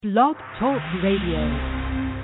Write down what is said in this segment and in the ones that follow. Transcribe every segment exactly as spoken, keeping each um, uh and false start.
Blog Talk Radio.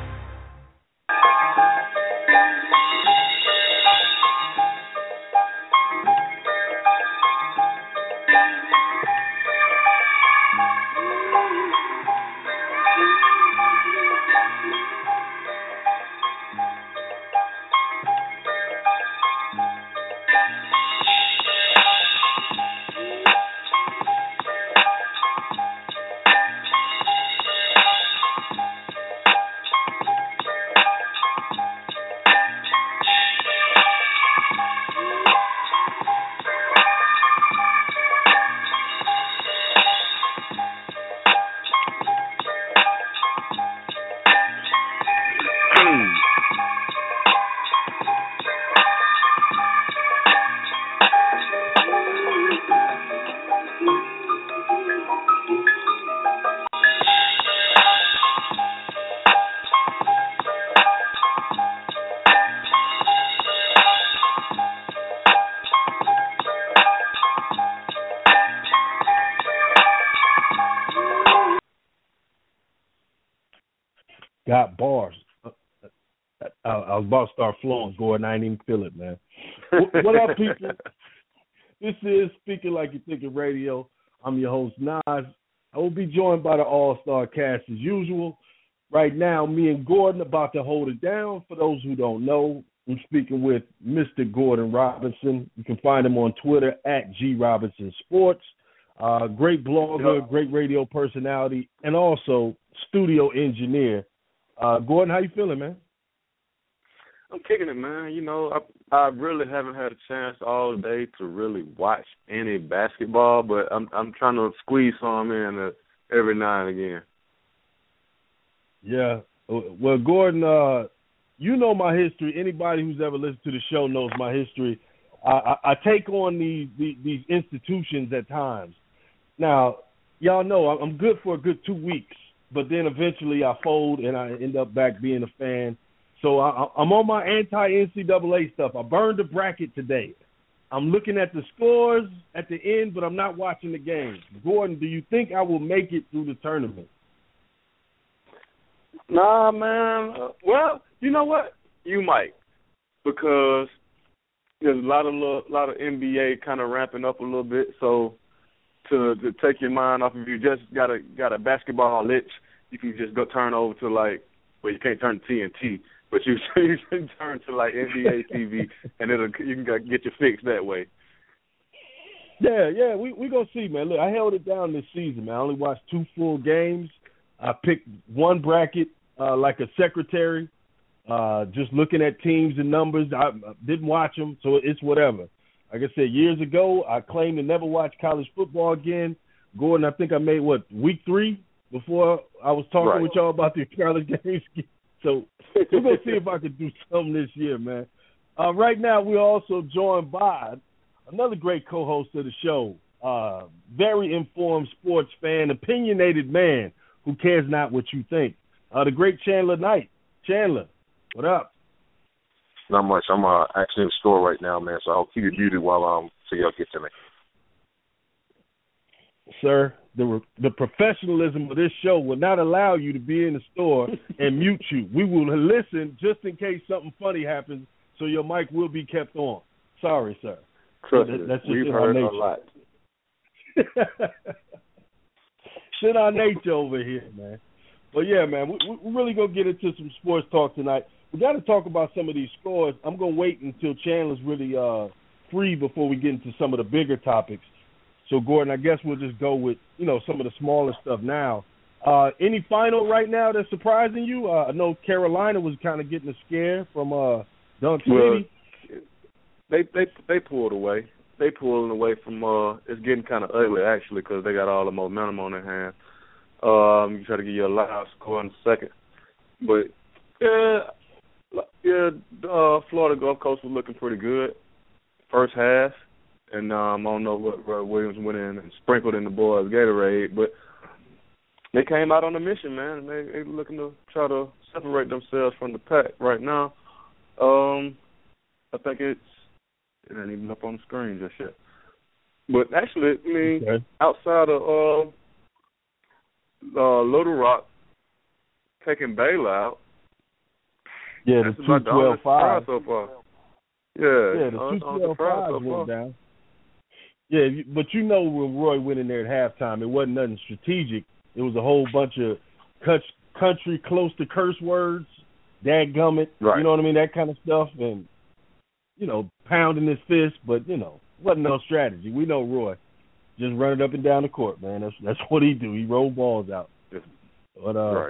Got bars. I, I was about to start flowing, Gordon. I ain't even feel it, man. What, what up, people? This is Speaking Like You're Thinking Radio. I'm your host, Nas. I will be joined by the All-Star cast as usual. Right now, me and Gordon about to hold it down. For those who don't know, I'm speaking with Mister Gordon Robinson. You can find him on Twitter at G Robinson Sports. Uh, great blogger, yep. Great radio personality, and also studio engineer. Uh, Gordon, how you feeling, man? I'm kicking it, man. You know, I I really haven't had a chance all day to really watch any basketball, but I'm I'm trying to squeeze some in uh, every now and again. Yeah. Well, Gordon, uh, you know my history. Anybody who's ever listened to the show knows my history. I, I, I take on these, these these institutions at times. Now, y'all know I'm good for a good two weeks. But then eventually I fold and I end up back being a fan. So I, I'm on my anti-N C double A stuff. I burned the bracket today. I'm looking at the scores at the end, but I'm not watching the games. Gordon, do you think I will make it through the tournament? Nah, man. Uh, well, you know what? You might, because there's a lot of little, lot of N B A kind of ramping up a little bit. So To, to take your mind off of you just got a got a basketball itch, you can just go turn over to like well you can't turn to T N T, but you you can turn to like N B A T V and it'll you can get your fix that way. Yeah, yeah, we we gonna see, man. Look, I held it down this season, man. I only watched two full games. I picked one bracket uh, like a secretary, uh, just looking at teams and numbers. I, I didn't watch them, so it's whatever. Like I said, years ago, I claimed to never watch college football again. Gordon, I think I made, what, week three before I was talking right. with y'all about the college games. So we're going to see if I can do something this year, man. Uh, right now, we're also joined by another great co-host of the show, uh, very informed sports fan, opinionated man who cares not what you think, uh, the great Chandler Knight. Chandler, what up? Not much. I'm uh, actually in the store right now, man, so I'll keep it muted while um so y'all get to me. Sir, the the professionalism of this show will not allow you to be in the store and mute you. We will listen just in case something funny happens, so your mic will be kept on. Sorry, sir. Trust that, me, that's just we've in heard our a lot. It's in our nature over here, man. But, yeah, man, we, we're really going to get into some sports talk tonight. We got to talk about some of these scores. I'm going to wait until Chandler's really uh, free before we get into some of the bigger topics. So, Gordon, I guess we'll just go with, you know, some of the smaller stuff now. Uh, any final right now that's surprising you? Uh, I know Carolina was kind of getting a scare from uh, Dunk City. Well, they they they pulled away. They pulled away from. Uh, it's getting kind of ugly actually because they got all the momentum on their hands. Um, you try to get you a live score in a second, but yeah. Yeah, uh, Florida Gulf Coast was looking pretty good first half, and um, I don't know what Rod Williams went in and sprinkled in the boys' Gatorade, but they came out on a mission, man, and they they looking to try to separate themselves from the pack right now. Um, I think it's it ain't even up on the screen just yet, but actually, I mean, okay. outside of uh, uh, Little Rock, taking Baylor out. Yeah, That's the about two the only twelve five. surprise so far. Yeah, Yeah, the on, two on twelve surprise five so far. went down. Yeah, you- but you know when Roy went in there at halftime, it wasn't nothing strategic. It was a whole bunch of cut- country close to curse words, dadgummit, Right. you know what I mean, that kind of stuff, and, you know, pounding his fist, but, you know, wasn't no strategy. We know Roy. Just run it up and down the court, man. That's that's what he do. He roll balls out. But, uh, Right.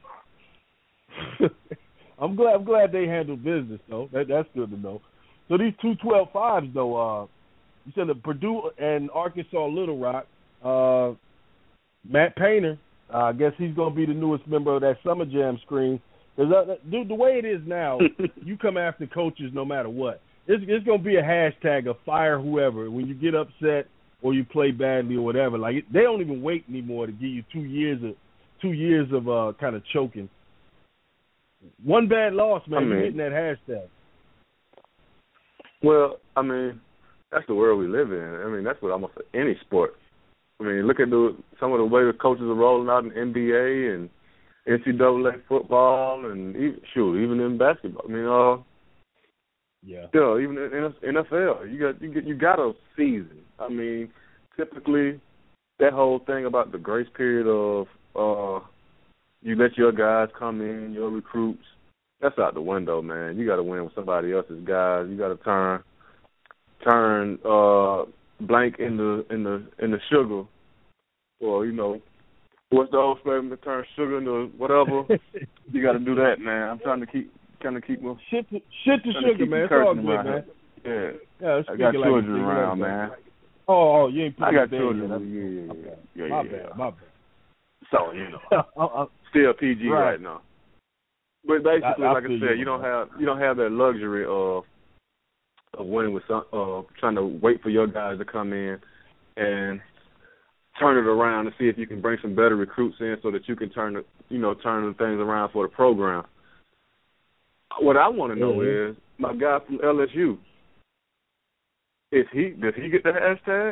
I'm glad I'm glad they handled business, though. That, that's good to know. So these two twelve fives, though, uh, you said that Purdue and Arkansas Little Rock, uh, Matt Painter, uh, I guess he's going to be the newest member of that Summer Jam screen. Cause, uh, dude, the way it is now, you come after coaches no matter what. It's, it's going to be a hashtag of fire whoever. When you get upset or you play badly or whatever, like it, they don't even wait anymore to give you two years of two years of uh, kind of choking. One bad loss, man, I mean, you're hitting that hashtag. Well, I mean, that's the world we live in. I mean, that's what almost any sport. I mean, look at the some of the way the coaches are rolling out in N B A and N C double A football, and even, shoot, even in basketball. I mean, uh, yeah, still, even in N F L, you got you get you got a season. I mean, typically, that whole thing about the grace period of uh, you let your guys come in, your recruits, that's out the window, man. You got to win with somebody else's guys. You got to turn turn uh, blank in the in the in the sugar, or you know, what's the old statement? Turn sugar into whatever. You got to do that, man. I'm trying to keep trying to keep my shit to, shit to sugar, man. It's all good, man. Yeah, yeah I got children like around, man. Oh, oh, you ain't. I got there children. yet. Yeah, yeah, okay. yeah, yeah. My yeah. bad, my bad. So you know, still P G right. right now. But basically, I, I like I said, you, you don't have you don't have that luxury of of winning with some, uh, trying to wait for your guys to come in and turn it around and see if you can bring some better recruits in so that you can turn the you know turn the things around for the program. What I want to know mm-hmm. is my guy from L S U. Is he does he get the hashtag?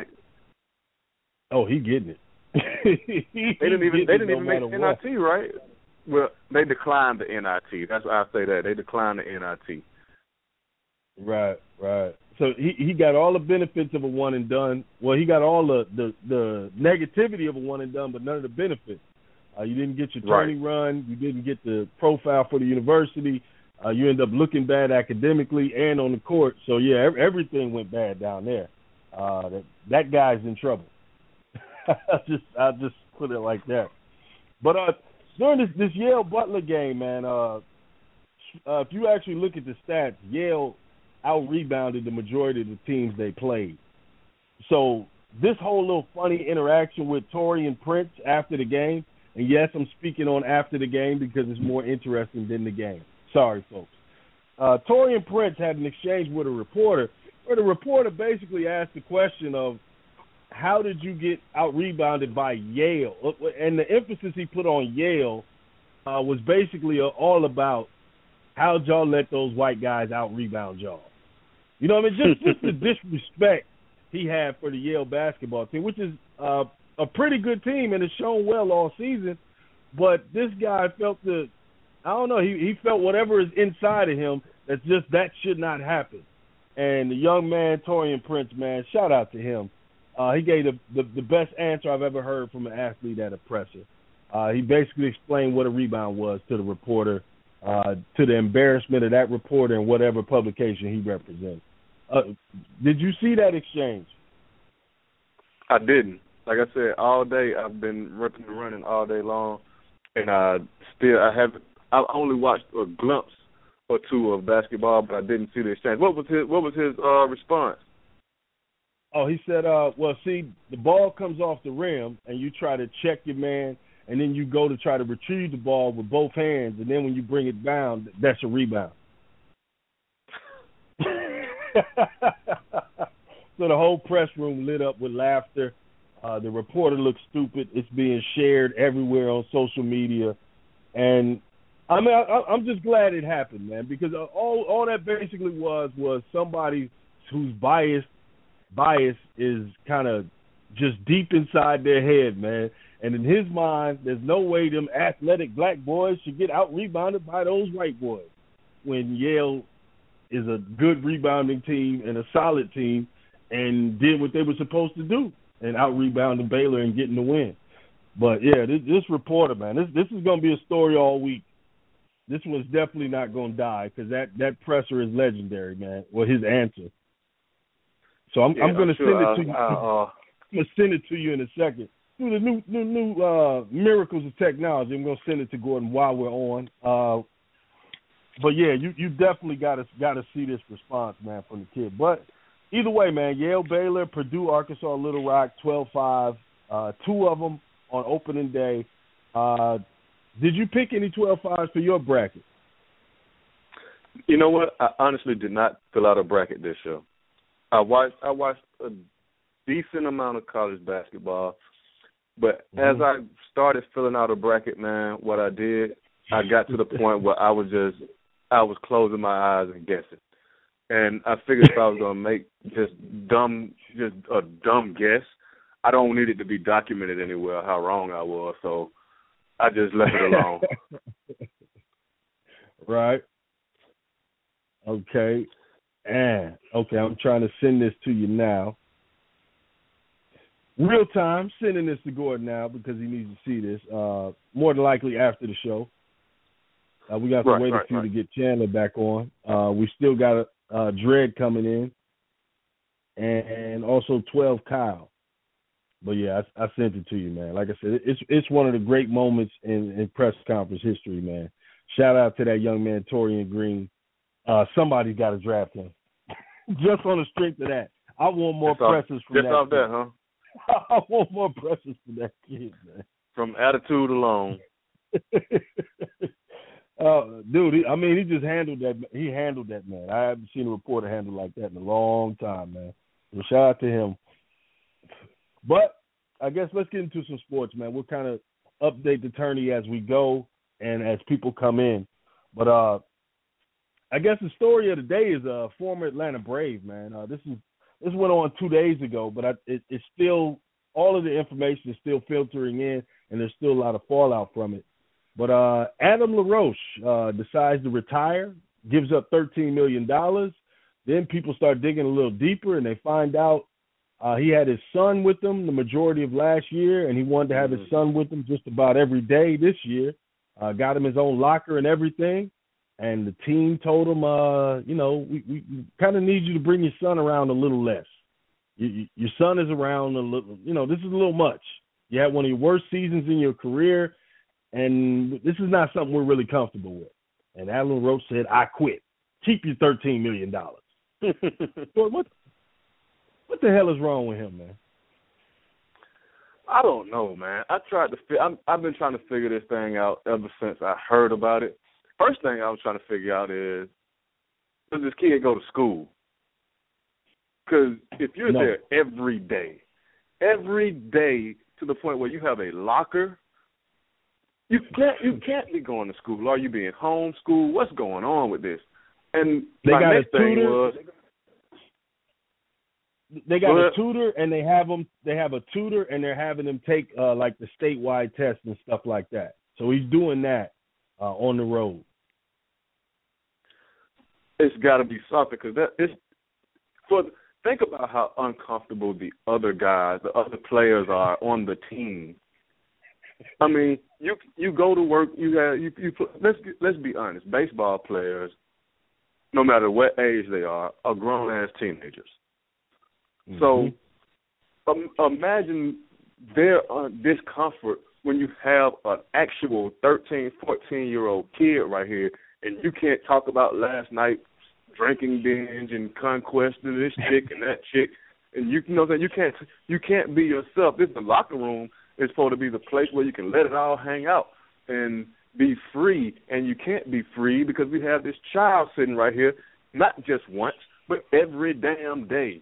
Oh, he getting it. he, they didn't even they didn't even make N I T, what. right? Well, they declined the N I T. That's why I say that. They declined the N I T. Right, right. So he he got all the benefits of a one and done. Well, he got all the the, the negativity of a one and done, but none of the benefits. Uh, you didn't get your training right. run. You didn't get the profile for the university. Uh, you end up looking bad academically and on the court. So yeah, everything went bad down there. Uh, that that guy's in trouble. I just I just put it like that. But uh, during this this Yale Butler game, man, uh, uh, if you actually look at the stats, Yale out rebounded the majority of the teams they played. So this whole little funny interaction with Taurean Prince after the game, and yes, I'm speaking on after the game because it's more interesting than the game. Sorry, folks. Uh, Taurean Prince had an exchange with a reporter where the reporter basically asked the question of, how did you get out-rebounded by Yale? And the emphasis he put on Yale uh, was basically all about how'd y'all let those white guys out-rebound y'all. You know what I mean? Just, just the disrespect he had for the Yale basketball team, which is uh, a pretty good team and has shown well all season. But this guy felt the, I don't know, he, he felt whatever is inside of him that's just that should not happen. And the young man, Taurean Prince, man, shout out to him. Uh, he gave the, the the best answer I've ever heard from an athlete at a presser. Uh, he basically explained what a rebound was to the reporter, uh, to the embarrassment of that reporter and whatever publication he represents. Uh, did you see that exchange? I didn't. Like I said, all day I've been ripping and running all day long, and I still I haven't. I've only watched a glimpse or two of basketball, but I didn't see the exchange. What was his What was his uh, response? Oh, he said, uh, well, see, the ball comes off the rim, and you try to check your man, and then you go to try to retrieve the ball with both hands, and then when you bring it down, that's a rebound. So the whole press room lit up with laughter. Uh, the reporter looked stupid. It's being shared everywhere on social media. And, I mean, I, I'm just glad it happened, man, because all, all that basically was was somebody who's biased, bias is kind of just deep inside their head, man. And in his mind, there's no way them athletic black boys should get out-rebounded by those white boys when Yale is a good rebounding team and a solid team and did what they were supposed to do and out-rebounded Baylor and getting the win. But, yeah, this, this reporter, man, this this is going to be a story all week. This one's definitely not going to die because that, that presser is legendary, man, or his answer. So I'm, yeah, I'm going to sure. send it to you. Uh, uh, I'm going to send it to you in a second. Through the new new, new uh, miracles of technology, I'm going to send it to Gordon while we're on. Uh, but, yeah, you, you definitely got to got to see this response, man, from the kid. But either way, man, Yale, Baylor, Purdue, Arkansas, Little Rock, twelve five, uh, two of them on opening day. Uh, did you pick any twelve fives for your bracket? You know what? I honestly did not fill out a bracket this year. I watched I watched a decent amount of college basketball, but mm-hmm. as I started filling out a bracket, man, what I did, I got to the point where I was just I was closing my eyes and guessing. And I figured if I was gonna make just dumb just a dumb guess, I don't need it to be documented anywhere how wrong I was, so I just left it alone. Right. Okay. And okay, I'm trying to send this to you now. Real time, sending this to Gordon now because he needs to see this. Uh, more than likely after the show. Uh, we got to right, wait right, a few right. to get Chandler back on. Uh, we still got a uh, Dredd coming in, and also twelve Kyle. But yeah, I, I sent it to you, man. Like I said, it's it's one of the great moments in, in press conference history, man. Shout out to that young man, Torian Green. Uh, somebody's got to draft him. Just on the strength of that. I want more just presses off, from just that. Just off that, huh? I want more presses from that kid, man. From attitude alone. uh, dude, he, I mean, he just handled that. He handled that, man. I haven't seen a reporter handle like that in a long time, man. So shout out to him. But I guess let's get into some sports, man. We'll kind of update the tourney as we go and as people come in. But uh, I guess the story of the day is a uh, former Atlanta Brave, man. Uh, this is this went on two days ago, but I, it, it's still all of the information is still filtering in, and there's still a lot of fallout from it. But uh, Adam LaRoche uh, decides to retire, gives up thirteen million dollars. Then people start digging a little deeper, and they find out uh, he had his son with him the majority of last year, and he wanted to have his son with him just about every day this year. Uh, got him his own locker and everything. And the team told him, uh, you know, we, we kind of need you to bring your son around a little less. You, you, your son is around a little, you know, this is a little much. You had one of your worst seasons in your career, and this is not something we're really comfortable with. And Adam Roach said, I quit. Keep your thirteen million dollars. what, what the hell is wrong with him, man? I don't know, man. I tried to. Fi- I'm, I've been trying to figure this thing out ever since I heard about it. First thing I was trying to figure out is, does this kid go to school? Because if you're no. there every day, every day to the point where you have a locker, you can't you can't be going to school. Are you being homeschooled? What's going on with this? And they my got next a thing tutor. was, they got Go a ahead. tutor, and they have them. They have a tutor, and they're having them take uh, like the statewide test and stuff like that. So he's doing that uh, on the road. It's got to be something because that is for. Think about how uncomfortable the other guys, the other players are on the team. I mean, you you go to work. You have you, you let's let's be honest. Baseball players, no matter what age they are, are grown ass teenagers. Mm-hmm. So um, imagine their uh, discomfort when you have an actual thirteen, fourteen year old kid right here. And you can't talk about last night drinking binge and conquest of this chick and that chick, and you, you know what I'm saying, you can't you can't be yourself. This the locker room is supposed to be the place where you can let it all hang out and be free, and you can't be free because we have this child sitting right here, not just once, but every damn day.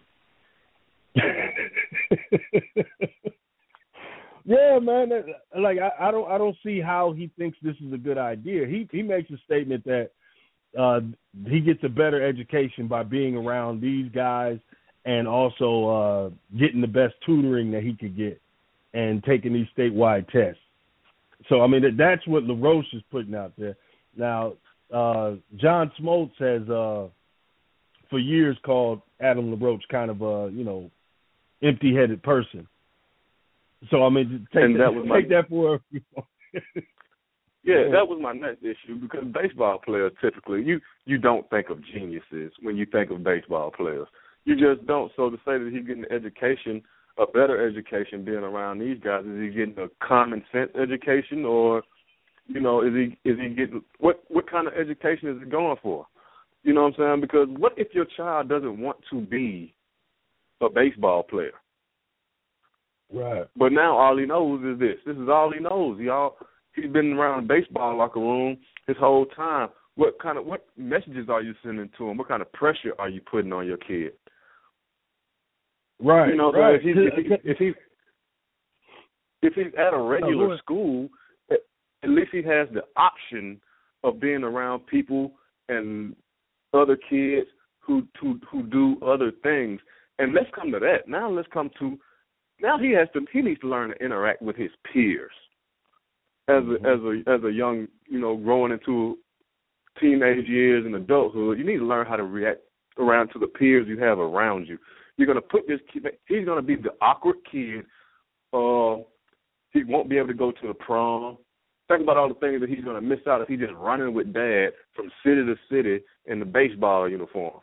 Yeah, man. Like I, I don't, I don't see how he thinks this is a good idea. He he makes a statement that uh, he gets a better education by being around these guys and also uh, getting the best tutoring that he could get. and taking these statewide tests. So, I mean, that's what LaRoche is putting out there. Now, uh, John Smoltz has, uh, for years, called Adam LaRoche kind of a, you know, empty-headed person. So, I mean, take, that, that, was my, take that for you know. Yeah, that was my next issue, because baseball players typically, you, you don't think of geniuses when you think of baseball players. You just don't. So to say that he's getting an education, a better education being around these guys, is he getting a common sense education, or, you know, is he is he getting, what, what kind of education is he going for? You know what I'm saying? Because what if your child doesn't want to be a baseball player? Right. But now all he knows is this. This is all he knows. He all, he's been around the baseball locker room his whole time. What kind of, what messages are you sending to him? What kind of pressure are you putting on your kid? Right. You know, right. if, he's, if, he, if he's if he's at a regular oh, school, at least he has the option of being around people and other kids who who who do other things. And let's come to that. Now let's come to now he has to he needs to learn to interact with his peers as a, as a as a young, you know, growing into teenage years and adulthood. You need to learn how to react around to the peers you have around you. You're going to put this kid, he's going to be the awkward kid. Uh, he won't be able to go to the prom. Think about all the things that he's going to miss out if he's just running with dad from city to city in the baseball uniform.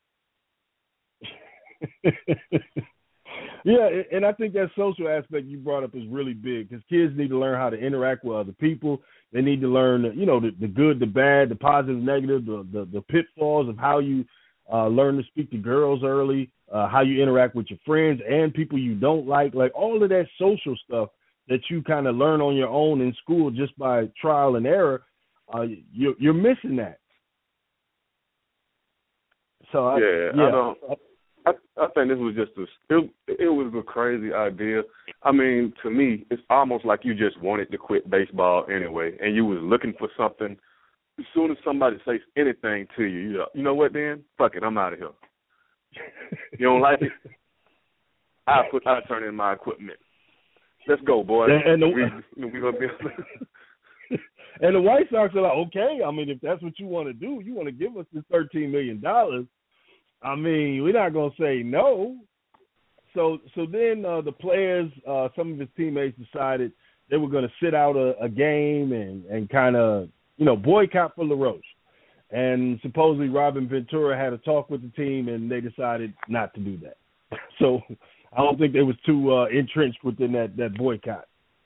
Yeah, and I think that social aspect you brought up is really big, because kids need to learn how to interact with other people. They need to learn, you know, the, the good, the bad, the positive, negative, the, the, the pitfalls of how you uh, learn to speak to girls early, uh, how you interact with your friends and people you don't like, like all of that social stuff that you kind of learn on your own in school just by trial and error. Uh, you're, you're missing that. So I, yeah, yeah. I don't. I, I think this was just a it, it was a crazy idea. I mean, to me, it's almost like you just wanted to quit baseball anyway, and you was looking for something. As soon as somebody says anything to you, you know, you know what, then? Fuck it, I'm out of here. You don't like it? I put I turn in my equipment. Let's go, boys. And the, we, we gonna be and the White Sox are like, okay, I mean, if that's what you want to do, you want to give us this thirteen million dollars. I mean, we're not going to say no. So so then uh, the players, uh, some of his teammates decided they were going to sit out a, a game and, and kind of, you know, boycott for LaRoche. And supposedly Robin Ventura had a talk with the team, and they decided not to do that. So I don't think they was too uh, entrenched within that, that boycott.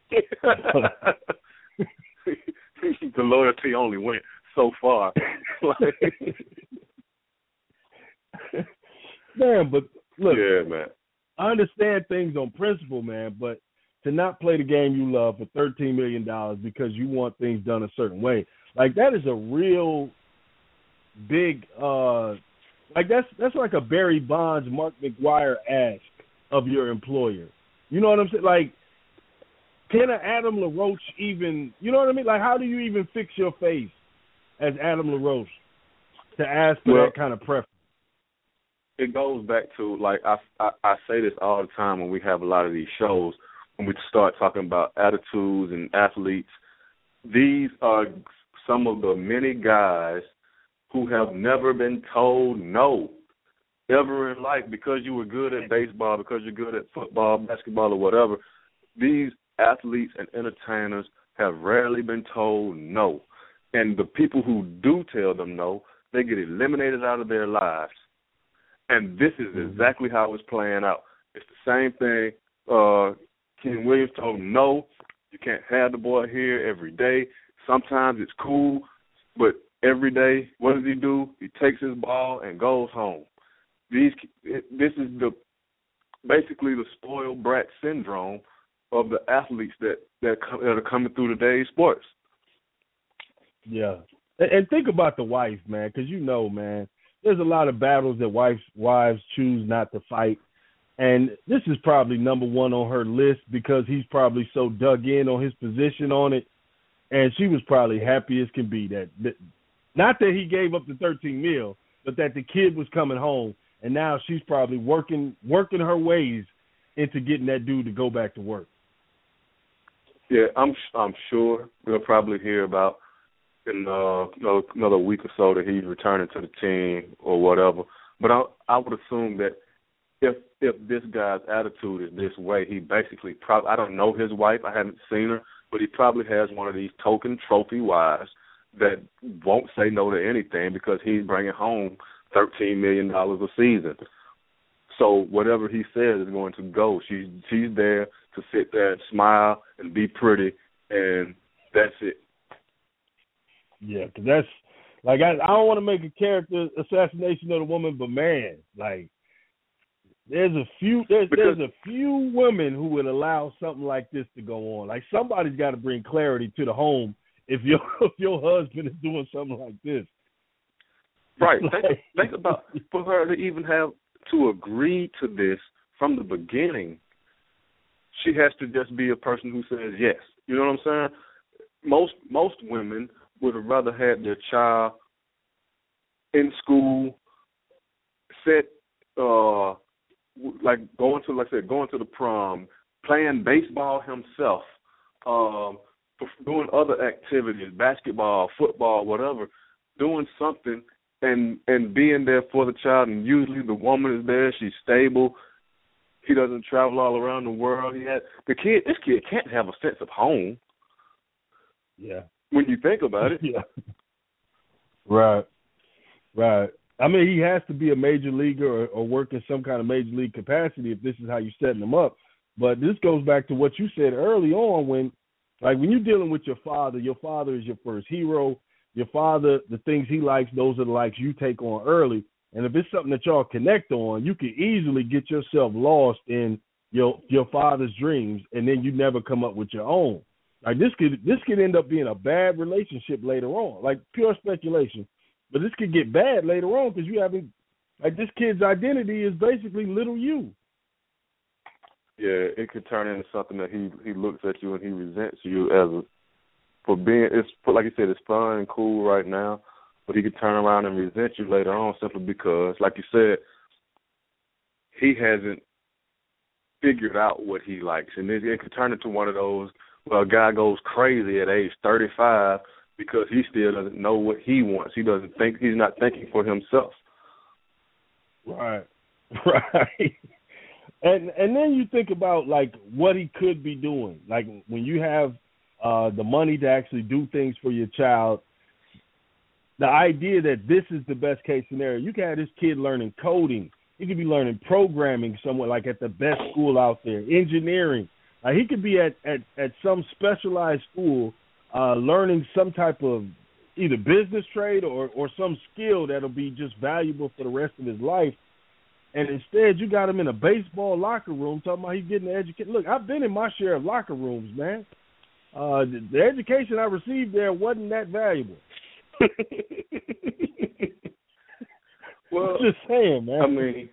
The loyalty only went so far. Man, but look, yeah, man. I understand things on principle, man, but to not play the game you love for thirteen million dollars because you want things done a certain way, like that is a real big, uh, like that's that's like a Barry Bonds, Mark McGwire ask of your employer. You know what I'm saying? Like, can an Adam LaRoche even, you know what I mean? Like, how do you even fix your face as Adam LaRoche to ask for well, that kind of preference? It goes back to, like, I, I, I say this all the time when we have a lot of these shows, when we start talking about attitudes and athletes. These are some of the many guys who have never been told no ever in life because you were good at baseball, because you're good at football, basketball, or whatever. These athletes and entertainers have rarely been told no. And the people who do tell them no, they get eliminated out of their lives. And this is exactly how it's playing out. It's the same thing. Uh, Ken Williams told him, no, you can't have the boy here every day. Sometimes it's cool, but every day, what does he do? He takes his ball and goes home. These, this is the basically the spoiled brat syndrome of the athletes that, that, come, that are coming through today's sports. Yeah. And, and think about the wife, man, because you know, man, there's a lot of battles that wives wives choose not to fight. And this is probably number one on her list because he's probably so dug in on his position on it. And she was probably happy as can be that, that not that he gave up the thirteen mil, but that the kid was coming home. And now she's probably working working her ways into getting that dude to go back to work. Yeah, I'm I'm sure we'll probably hear about in uh, another, another week or so that he's returning to the team or whatever. But I I would assume that if if this guy's attitude is this way, he basically probably, I don't know his wife, I haven't seen her, but he probably has one of these token trophy wives that won't say no to anything because he's bringing home thirteen million dollars a season. So whatever he says is going to go. She's she's there to sit there and smile and be pretty, and that's it. Yeah, because that's, like, I, I don't want to make a character assassination of the woman, but, man, like, there's a few there's, because, there's a few women who would allow something like this to go on. Like, somebody's got to bring clarity to the home if your if your husband is doing something like this. Right. Like, think, think about, for her to even have to agree to this from the beginning, she has to just be a person who says yes. You know what I'm saying? Most most women would have rather had their child in school, set, uh, like going to, like I said, going to the prom, playing baseball himself, um, doing other activities, basketball, football, whatever, doing something and and being there for the child. And usually the woman is there. She's stable. He doesn't travel all around the world. He had the kid. This kid can't have a sense of home. Yeah. When you think about it. Yeah. Right. Right. I mean, he has to be a major leaguer or, or work in some kind of major league capacity if this is how you're setting him up. But this goes back to what you said early on when, like, when you're dealing with your father, your father is your first hero. Your father, the things he likes, those are the likes you take on early. And if it's something that y'all connect on, you can easily get yourself lost in your your father's dreams, and then you never come up with your own. Like, this could this could end up being a bad relationship later on, like pure speculation. But this could get bad later on because you haven't, like, this kid's identity is basically little you. Yeah, it could turn into something that he he looks at you and he resents you as a, for being, it's, like you said, it's fun and cool right now, but he could turn around and resent you later on simply because, like you said, he hasn't figured out what he likes. And it, it could turn into one of those, well, a guy goes crazy at age thirty-five because he still doesn't know what he wants. He doesn't think, he's not thinking for himself. Right, right. And and then you think about, like, what he could be doing. Like, when you have uh, the money to actually do things for your child, the idea that this is the best case scenario, you can have this kid learning coding. He could be learning programming somewhere, like at the best school out there, engineering. Uh, he could be at, at, at some specialized school uh, learning some type of either business trade or, or some skill that'll be just valuable for the rest of his life. And instead, you got him in a baseball locker room talking about he's getting the education. Look, I've been in my share of locker rooms, man. Uh, the, the education I received there wasn't that valuable. Well, just saying, man. I mean,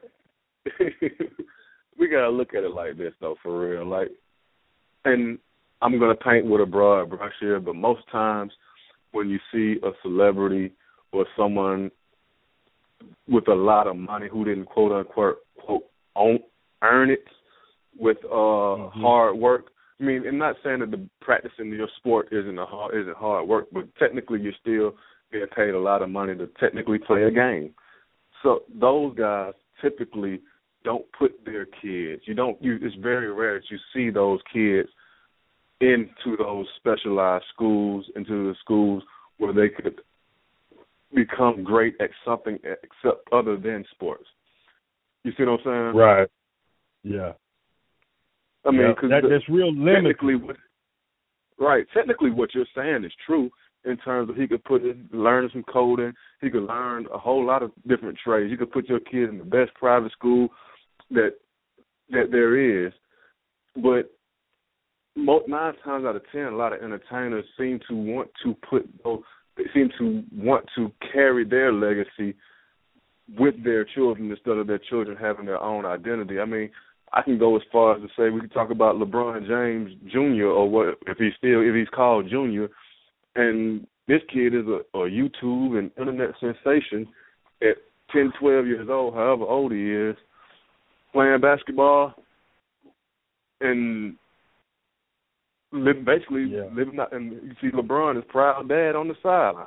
we gotta look at it like this, though, for real. Like, and I'm gonna paint with a broad brush here, but most times when you see a celebrity or someone with a lot of money who didn't quote unquote quote own, earn it with uh, mm-hmm. hard work. I mean, I'm not saying that the practicing your sport isn't a hard, isn't hard work, but technically you're still being paid a lot of money to technically play a game. So those guys typically don't put their kids. You don't. You, it's very rare that you see those kids into those specialized schools, into the schools where they could become great at something except other than sports. You see what I'm saying? Right. Yeah. I mean, because yeah, that, that's real limited. Technically, what, right. Technically, what you're saying is true in terms of he could put in, learn some coding. He could learn a whole lot of different trades. You could put your kid in the best private school that that there is. But most, nine times out of ten, a lot of entertainers seem to want to put those. They seem to want to carry their legacy with their children instead of their children having their own identity. I mean, I can go as far as to say we can talk about LeBron James Junior or what if he's still if he's called Junior, and this kid is a, a YouTube and internet sensation at ten, twelve years old, however old he is, playing basketball, and Live, basically, yeah. living out, and you see LeBron is proud dad on the sideline.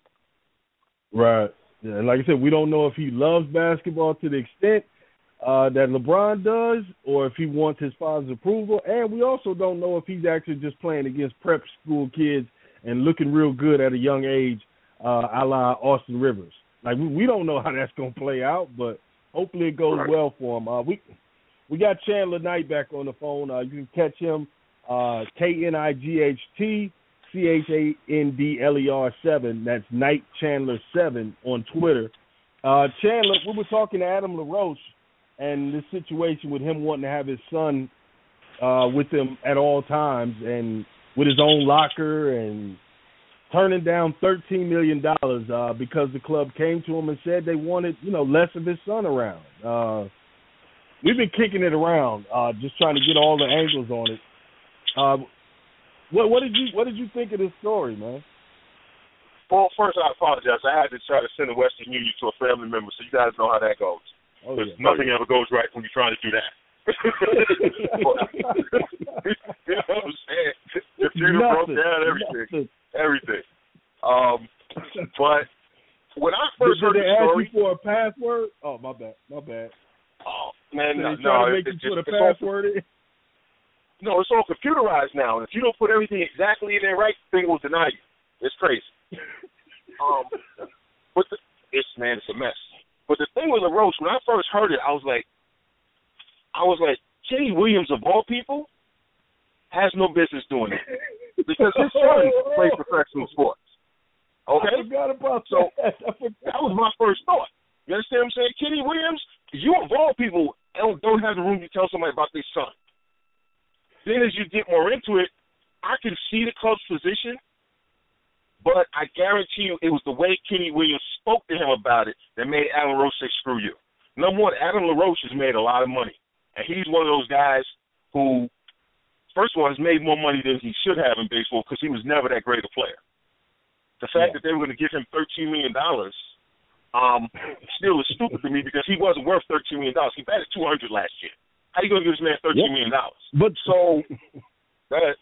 Right. Yeah, and like I said, we don't know if he loves basketball to the extent uh, that LeBron does, or if he wants his father's approval. And we also don't know if he's actually just playing against prep school kids and looking real good at a young age, uh, a la Austin Rivers. Like we, we don't know how that's going to play out, but hopefully it goes right. well for him. Uh, we we got Chandler Knight back on the phone. Uh, you can catch him uh, K N I G H T C H A N D L E R seven. That's Knight Chandler seven on Twitter. Uh, Chandler, we were talking to Adam LaRoche and this situation with him wanting to have his son uh, with him at all times and with his own locker and turning down thirteen million dollars uh, because the club came to him and said they wanted, you know, less of his son around. Uh, we've been kicking it around, uh, just trying to get all the angles on it. Uh, what, what did you What did you think of this story, man? Well, first I apologize. I had to try to send a Western Union to a family member, so you guys know how that goes. Oh, Because yeah. nothing ever goes right when you're trying to do that. But, you know what I'm saying? The funeral broke down, everything, nothing. everything. Um, but when I first did, heard did they the story, ask you for a password? Oh, my bad, my bad. Oh man, so no, they try no to make it, you it's put just, a password all, in? No, it's all computerized now, and if you don't put everything exactly in there right, the thing will deny you. It's crazy. um, but the, it's man, it's a mess. But the thing with LaRoche, when I first heard it, I was like, I was like, Kenny Williams of all people has no business doing it because his son plays professional sports. Okay, I forgot about so that. that was my first thought. You understand what I'm saying? Kenny Williams, you of all people don't, don't have the room to tell somebody about their son. Then as you get more into it, I can see the club's position, but I guarantee you it was the way Kenny Williams spoke to him about it that made Adam LaRoche say, screw you. Number one, Adam LaRoche has made a lot of money, and he's one of those guys who, first of all, has made more money than he should have in baseball because he was never that great a player. The fact yeah. that they were going to give him thirteen million dollars um, still is stupid to me because he wasn't worth thirteen million dollars. He batted two hundred last year. How are you going to give this man thirteen million dollars? But so, that.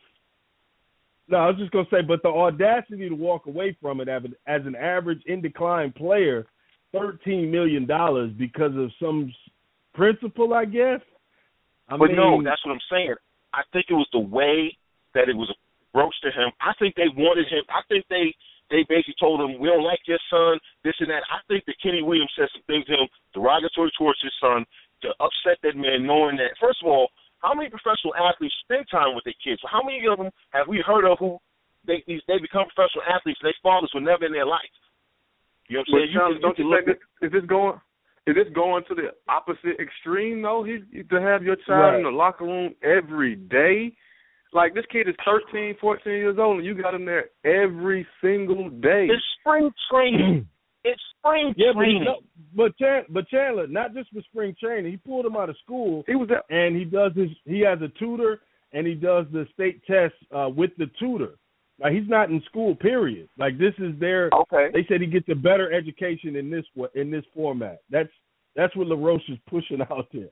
No, I was just going to say, but the audacity to walk away from it as an average in decline player, thirteen million dollars because of some principle, I guess. I but mean, no, that's what I'm saying. I think it was the way that it was broached to him. I think they wanted him. I think they. They basically told him, we don't like your son, this and that. I think that Kenny Williams said some things to him derogatory towards his son to upset that man, knowing that, first of all, how many professional athletes spend time with their kids? How many of them have we heard of who they they become professional athletes and their fathers were never in their life? You know what I'm saying? You John, can, don't you, you think this, is this going is this going to the opposite extreme though? He, to have your child right. in the locker room every day? Like, this kid is thirteen, fourteen years old, and you got him there every single day. It's spring training. It's spring yeah, training. But, but, Chandler, but Chandler, not just for spring training, he pulled him out of school. He was there. And he does his. He has a tutor, and he does the state test uh, with the tutor. Like, he's not in school, period. Like, this is their. Okay. They said he gets a better education in this in this format. That's that's what LaRoche is pushing out there.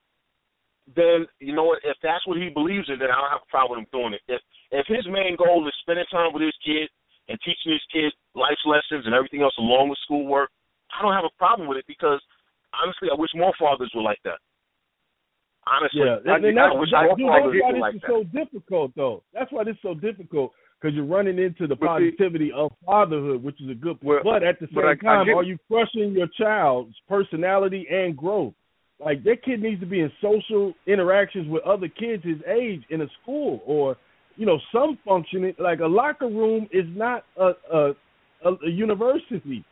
Then, you know what, if that's what he believes in, then I don't have a problem with him doing it. If if his main goal is spending time with his kid and teaching his kid life lessons and everything else along with schoolwork, I don't have a problem with it because, honestly, I wish more fathers were like that. Honestly, yeah. I, and I, I wish that, more dude, fathers that's why were this like is that. so difficult, though. That's why this is so difficult because you're running into the But positivity see, of fatherhood, which is a good point. Well, but at the same I, time, I get, are you crushing your child's personality and growth? Like, that kid needs to be in social interactions with other kids his age in a school or, you know, some functioning. Like, a locker room is not a, a, a, a university.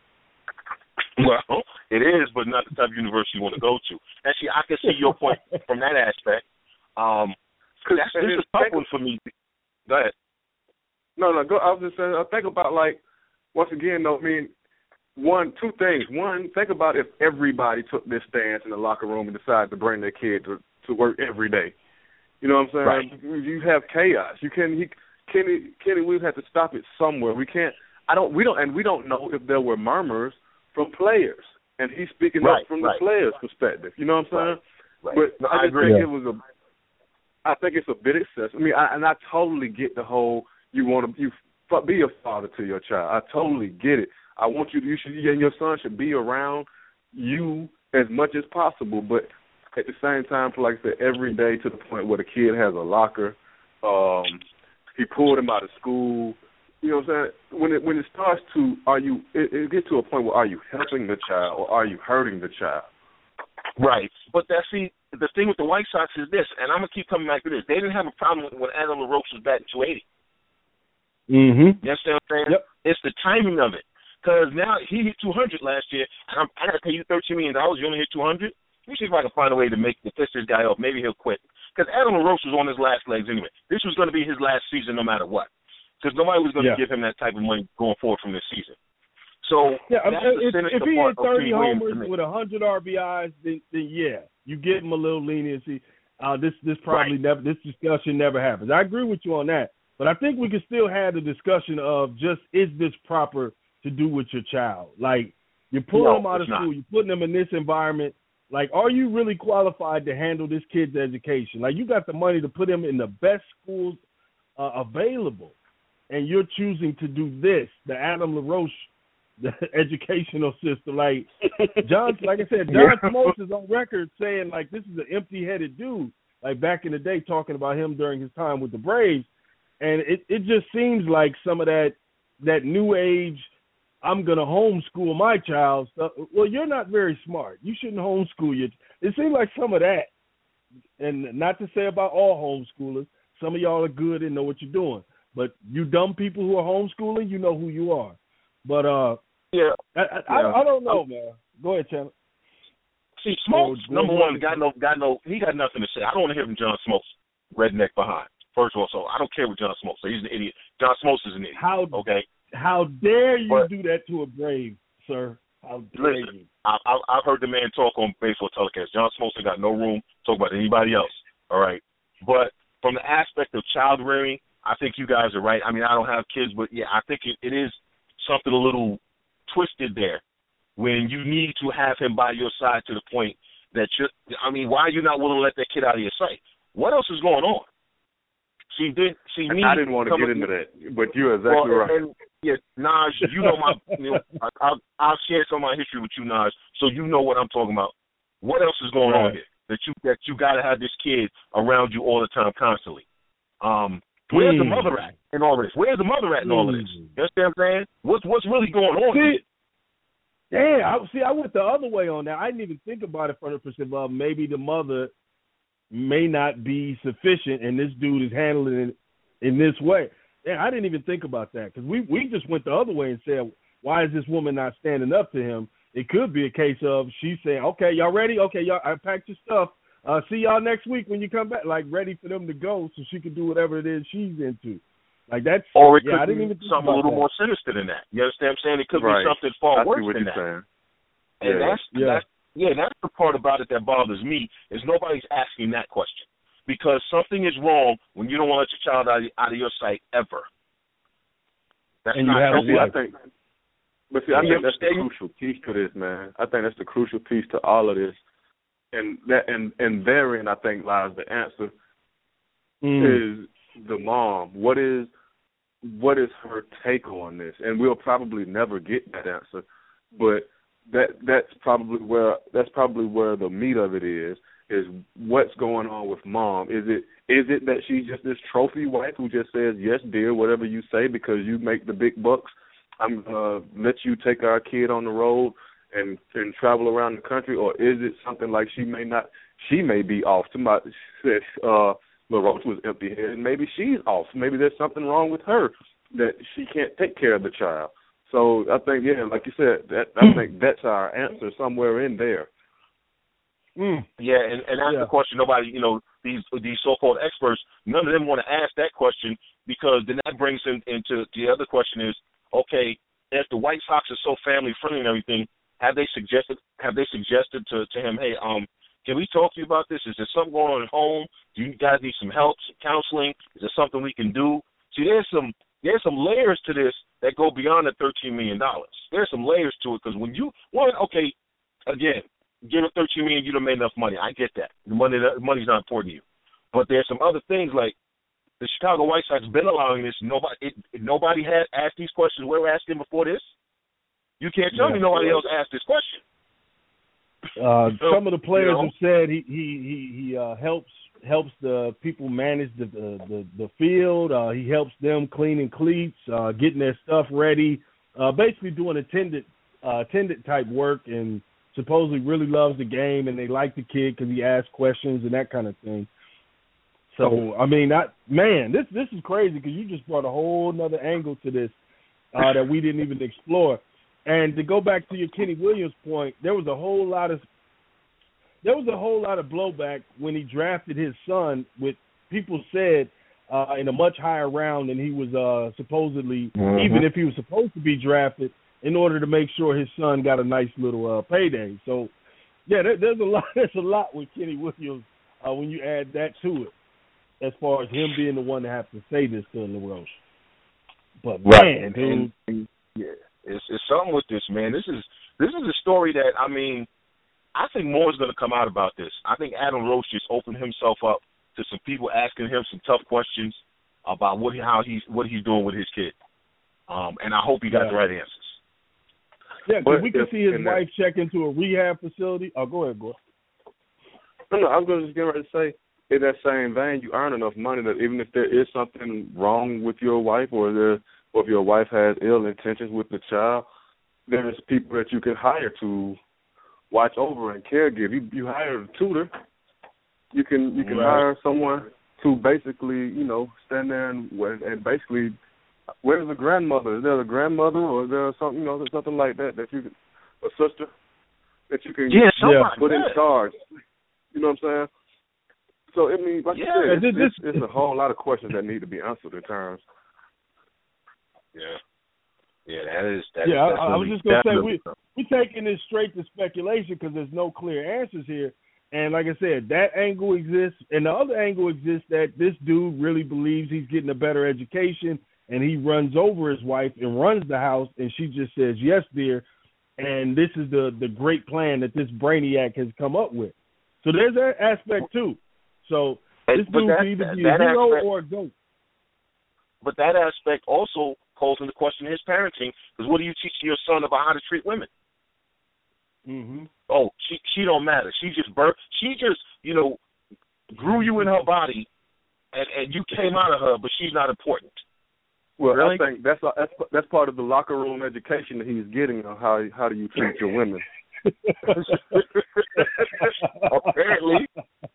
Well, it is, but not the type of university you want to go to. Actually, I can see your point from that aspect. Um, that's this is a tough one for me. Go ahead. No, no, go. I was just saying, I think about, like, once again, though, I mean, One, two things. One, think about if everybody took this stance in the locker room and decided to bring their kid to, to work every day. You know what I'm saying? Right. You have chaos. You can he Kenny Kenny Williams had to stop it somewhere. We can't. I don't. We don't. And we don't know if there were murmurs from players, and he's speaking right, up from right. the players' perspective. You know what I'm saying? Right. But no, I I just agree. think yeah. it was a. I think it's a bit excessive. I mean, I, and I totally get the whole you want to you be a father to your child. I totally get it. I want you. You should, and your son should be around you as much as possible. But at the same time, like I said, every day to the point where the kid has a locker. Um, he pulled him out of school. You know what I'm saying? When it when it starts to, are you? It, it gets to a point where are you helping the child or are you hurting the child? Right. But that see, the thing with the White Sox is this, and I'm gonna keep coming back to this. They didn't have a problem when Adam LaRoche was batting two eighty. Mm-hmm. You understand what I'm saying? Yep. It's the timing of it. Because now he hit two hundred last year, and I'm, I got to pay you thirteen million dollars. You only hit two hundred? Let me see if I can find a way to make to piss this guy off. Maybe he'll quit. Because Adam LaRoche was on his last legs anyway. This was going to be his last season no matter what. Because nobody was going to yeah. give him that type of money going forward from this season. So yeah, that's I mean, the if, if he hit thirty homers with with one hundred R B Is, then, then yeah, you give him a little leniency. Uh, this this probably right. never this discussion never happens. I agree with you on that, but I think we can still have the discussion of just is this proper to do with your child? Like you're pulling no, them out of school, not. you're putting them in this environment. Like, are you really qualified to handle this kid's education? Like, you got the money to put him in the best schools uh, available, and you're choosing to do this, the Adam LaRoche the educational system. Like, John, like I said, John yeah. Smoltz is on record saying, like, this is an empty-headed dude, like back in the day talking about him during his time with the Braves. And it, it just seems like some of that that new age, I'm going to homeschool my child stuff. Well, you're not very smart. You shouldn't homeschool your It seems like some of that, and not to say about all homeschoolers, some of y'all are good and know what you're doing. But you dumb people who are homeschooling, you know who you are. But, uh, yeah, I, I, yeah. I, I don't know, man. Go ahead, Chandler. See, Smoltz, oh, number one, got no, got no, he got nothing to say. I don't want to hear from John Smoltz, redneck behind. First of all, so I don't care what John Smoltz says. He's an idiot. John Smoltz is an idiot. How, okay? How dare you but, do that to a Brave, sir? How dare listen, you? I, I, I've heard the man talk on baseball telecast. John Smoltz ain't got no room to talk about anybody else, all right? But from the aspect of child rearing, I think you guys are right. I mean, I don't have kids, but, yeah, I think it, it is something a little twisted there when you need to have him by your side to the point that you're – I mean, why are you not willing to let that kid out of your sight? What else is going on? See, did, see me. I didn't want to get into that, but you're exactly well, right. And, yeah, Naj, you know my. You know, I, I'll, I'll share some of my history with you, Naj, so you know what I'm talking about. What else is going right. on here that you that you got to have this kid around you all the time, constantly? Um, where's mm. the mother at in all of this? Where's the mother at in all of this? You understand what I'm saying? What's what's really going on? See, yeah, I, see, I went the other way on that. I didn't even think about it from the perspective of maybe the mother may not be sufficient, and this dude is handling it in this way. Yeah, I didn't even think about that because we, we just went the other way and said, why is this woman not standing up to him? It could be a case of she's saying, okay, y'all ready? Okay, y'all, I packed your stuff. Uh, see y'all next week when you come back, like ready for them to go so she can do whatever it is she's into. Like that's or it yeah, could I didn't be even think something about a little that. more sinister than that. You understand what I'm saying? It could right. be something far I worse see what than you're that. Saying. And yeah. that's yeah. that's yeah, that's the part about it that bothers me is nobody's asking that question. Because something is wrong when you don't want to let your child out of, out of your sight ever. That's and not you have see, I think, but see, I you think that's the crucial piece to this, man. I think that's the crucial piece to all of this, and that and and therein, I think lies the answer. Mm. Is the mom? What is what is her take on this? And we'll probably never get that answer, but that that's probably where that's probably where the meat of it is. Is what's going on with mom? Is it is it that she's just this trophy wife who just says, yes, dear, whatever you say because you make the big bucks, I'm going to let you take our kid on the road and, and travel around the country? Or is it something like she may not, she may be off. Somebody said uh, LaRoche was empty-headed, and maybe she's off. Maybe there's something wrong with her that she can't take care of the child. So I think, yeah, like you said, that, I think that's our answer somewhere in there. Mm. Yeah, and, and that's yeah. the question. Nobody, you know, these these so-called experts, none of them want to ask that question because then that brings in, into the other question is, okay, if the White Sox are so family-friendly and everything, have they suggested have they suggested to, to him, hey, um, can we talk to you about this? Is there something going on at home? Do you guys need some help, some counseling? Is there something we can do? See, there's some there's some layers to this that go beyond the thirteen million dollars. There's some layers to it because when you, one, okay, again, give it thirteen million dollars, you don't make enough money. I get that. The money, the money's not important to you. But there's some other things like the Chicago White Sox been allowing this. Nobody, it, nobody had asked these questions we were asking before this. You can't tell yeah. me nobody else asked this question. Uh, so, some of the players you know, have said he he he, he uh, helps helps the people manage the the, the, the field. Uh, he helps them cleaning cleats, uh, getting their stuff ready, uh, basically doing attendant uh, attendant type work, and supposedly really loves the game, and they like the kid because he asks questions and that kind of thing. So I mean, I, man, this this is crazy because you just brought a whole nother angle to this uh, that we didn't even explore. And to go back to your Kenny Williams point, there was a whole lot of there was a whole lot of blowback when he drafted his son. With people said uh, in a much higher round than he was uh, supposedly, mm-hmm. even if he was supposed to be drafted, in order to make sure his son got a nice little uh, payday. So, yeah, there, there's a lot. There's a lot with Kenny Williams uh, when you add that to it, as far as him being the one to have to say this to LaRoche. But right. man, dude, and, yeah. It's, it's something with this, man. This is this is a story that, I mean, I think more is going to come out about this. I think Adam Roach just opened himself up to some people asking him some tough questions about what how he's what he's doing with his kid, um, and I hope he got yeah. the right answers. Yeah, because we can see his wife that, check into a rehab facility. Oh, go ahead, go. No, no, I was going to just get ready to say, in that same vein, you earn enough money that even if there is something wrong with your wife, or there. Or if your wife has ill intentions with the child, there's people that you can hire to watch over and caregive. You, you hire a tutor. You can you can right. hire someone to basically, you know, stand there and and basically, where's the grandmother? Is there a grandmother, or is there something, you know, there's something like that that you can, a sister that you can yeah, yeah, put in charge. You know what I'm saying? So I mean, like yeah, you said, it's, it's, it's a whole lot of questions that need to be answered at times. Yeah, yeah, that is. That yeah, is I, I was just gonna say we we taking this straight to speculation because there's no clear answers here, and like I said, that angle exists, and the other angle exists that this dude really believes he's getting a better education, and he runs over his wife and runs the house, and she just says yes, dear, and this is the the great plan that this brainiac has come up with. So there's that aspect too. So this dude can either be a hero aspect, or a goat. But that aspect also calls into question his parenting, because what do you teach your son about how to treat women? Mm-hmm. Oh, she she don't matter. She just birth. She just you know grew you in her body, and, and you came out of her, but she's not important. Well, really? I think that's that's that's part of the locker room education that he's getting on how how do you treat your women. Apparently.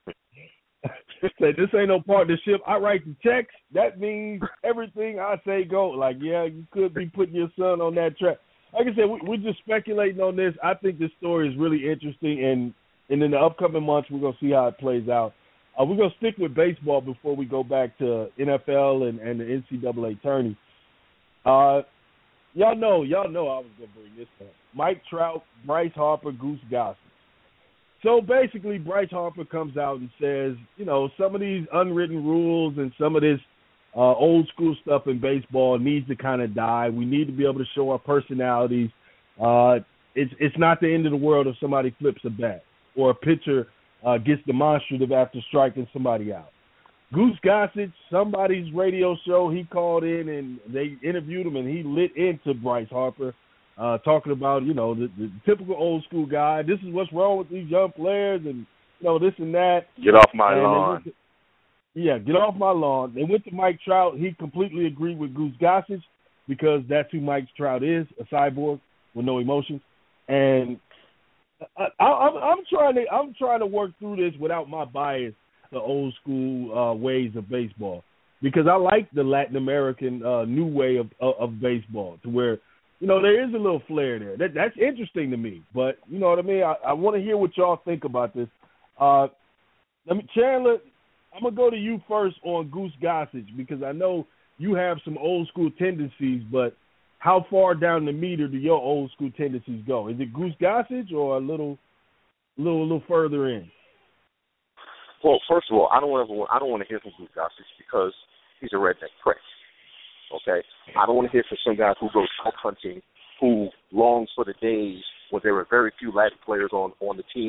Say this ain't no partnership. I write the checks. That means everything I say go. Like, yeah, you could be putting your son on that track. Like I said, we, we're just speculating on this. I think this story is really interesting, and, and in the upcoming months, we're going to see how it plays out. Uh, we're going to stick with baseball before we go back to N F L and, and the N C double A tourney. Uh, y'all know, y'all know I was going to bring this up. Mike Trout, Bryce Harper, Goose Gossage. So basically, Bryce Harper comes out and says, you know, some of these unwritten rules and some of this uh, old school stuff in baseball needs to kind of die. We need to be able to show our personalities. Uh, it's it's not the end of the world if somebody flips a bat or a pitcher uh, gets demonstrative after striking somebody out. Goose Gossage, somebody's radio show, he called in and they interviewed him, and he lit into Bryce Harper. Uh, talking about, you know, the, the typical old school guy. This is what's wrong with these young players and, you know, this and that. Get off my and lawn. To, yeah, get off my lawn. They went to Mike Trout. He completely agreed with Goose Gossage because that's who Mike Trout is, a cyborg with no emotions. And I, I, I'm, I'm trying to I'm trying to work through this without my bias, the old school uh, ways of baseball, because I like the Latin American uh, new way of, of of baseball, to where, you know, there is a little flair there. That that's interesting to me. But you know what I mean? I, I want to hear what y'all think about this. Uh, let me, Chandler, I'm gonna go to you first on Goose Gossage, because I know you have some old school tendencies. But how far down the meter do your old school tendencies go? Is it Goose Gossage or a little, little, a little further in? Well, first of all, I don't want I don't want to hear from Goose Gossage because he's a redneck prick. Okay, I don't want to hear from some guy who goes elk hunting, who longs for the days when there were very few Latin players on, on the team,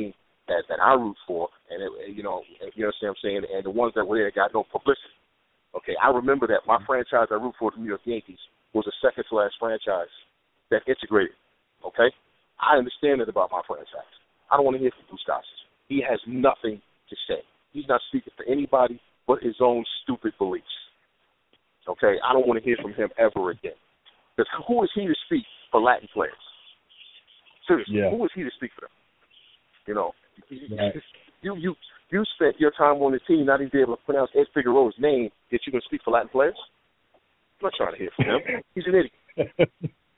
that, that I root for, and it, you know, you know what I'm saying, and the ones that were there got no publicity. Okay, I remember that my franchise I root for, the New York Yankees, was a second-class franchise that integrated. Okay, I understand it about my franchise. I don't want to hear from Bruce Gossett. He has nothing to say. He's not speaking for anybody but his own stupid beliefs. Okay, I don't want to hear from him ever again. Because who is he to speak for Latin players? Seriously, yeah. Who is he to speak for them? You know, right. you you you spent your time on the team not even able to pronounce Ed Figueroa's name, yet you're going to speak for Latin players? I'm not trying to hear from him. He's an idiot.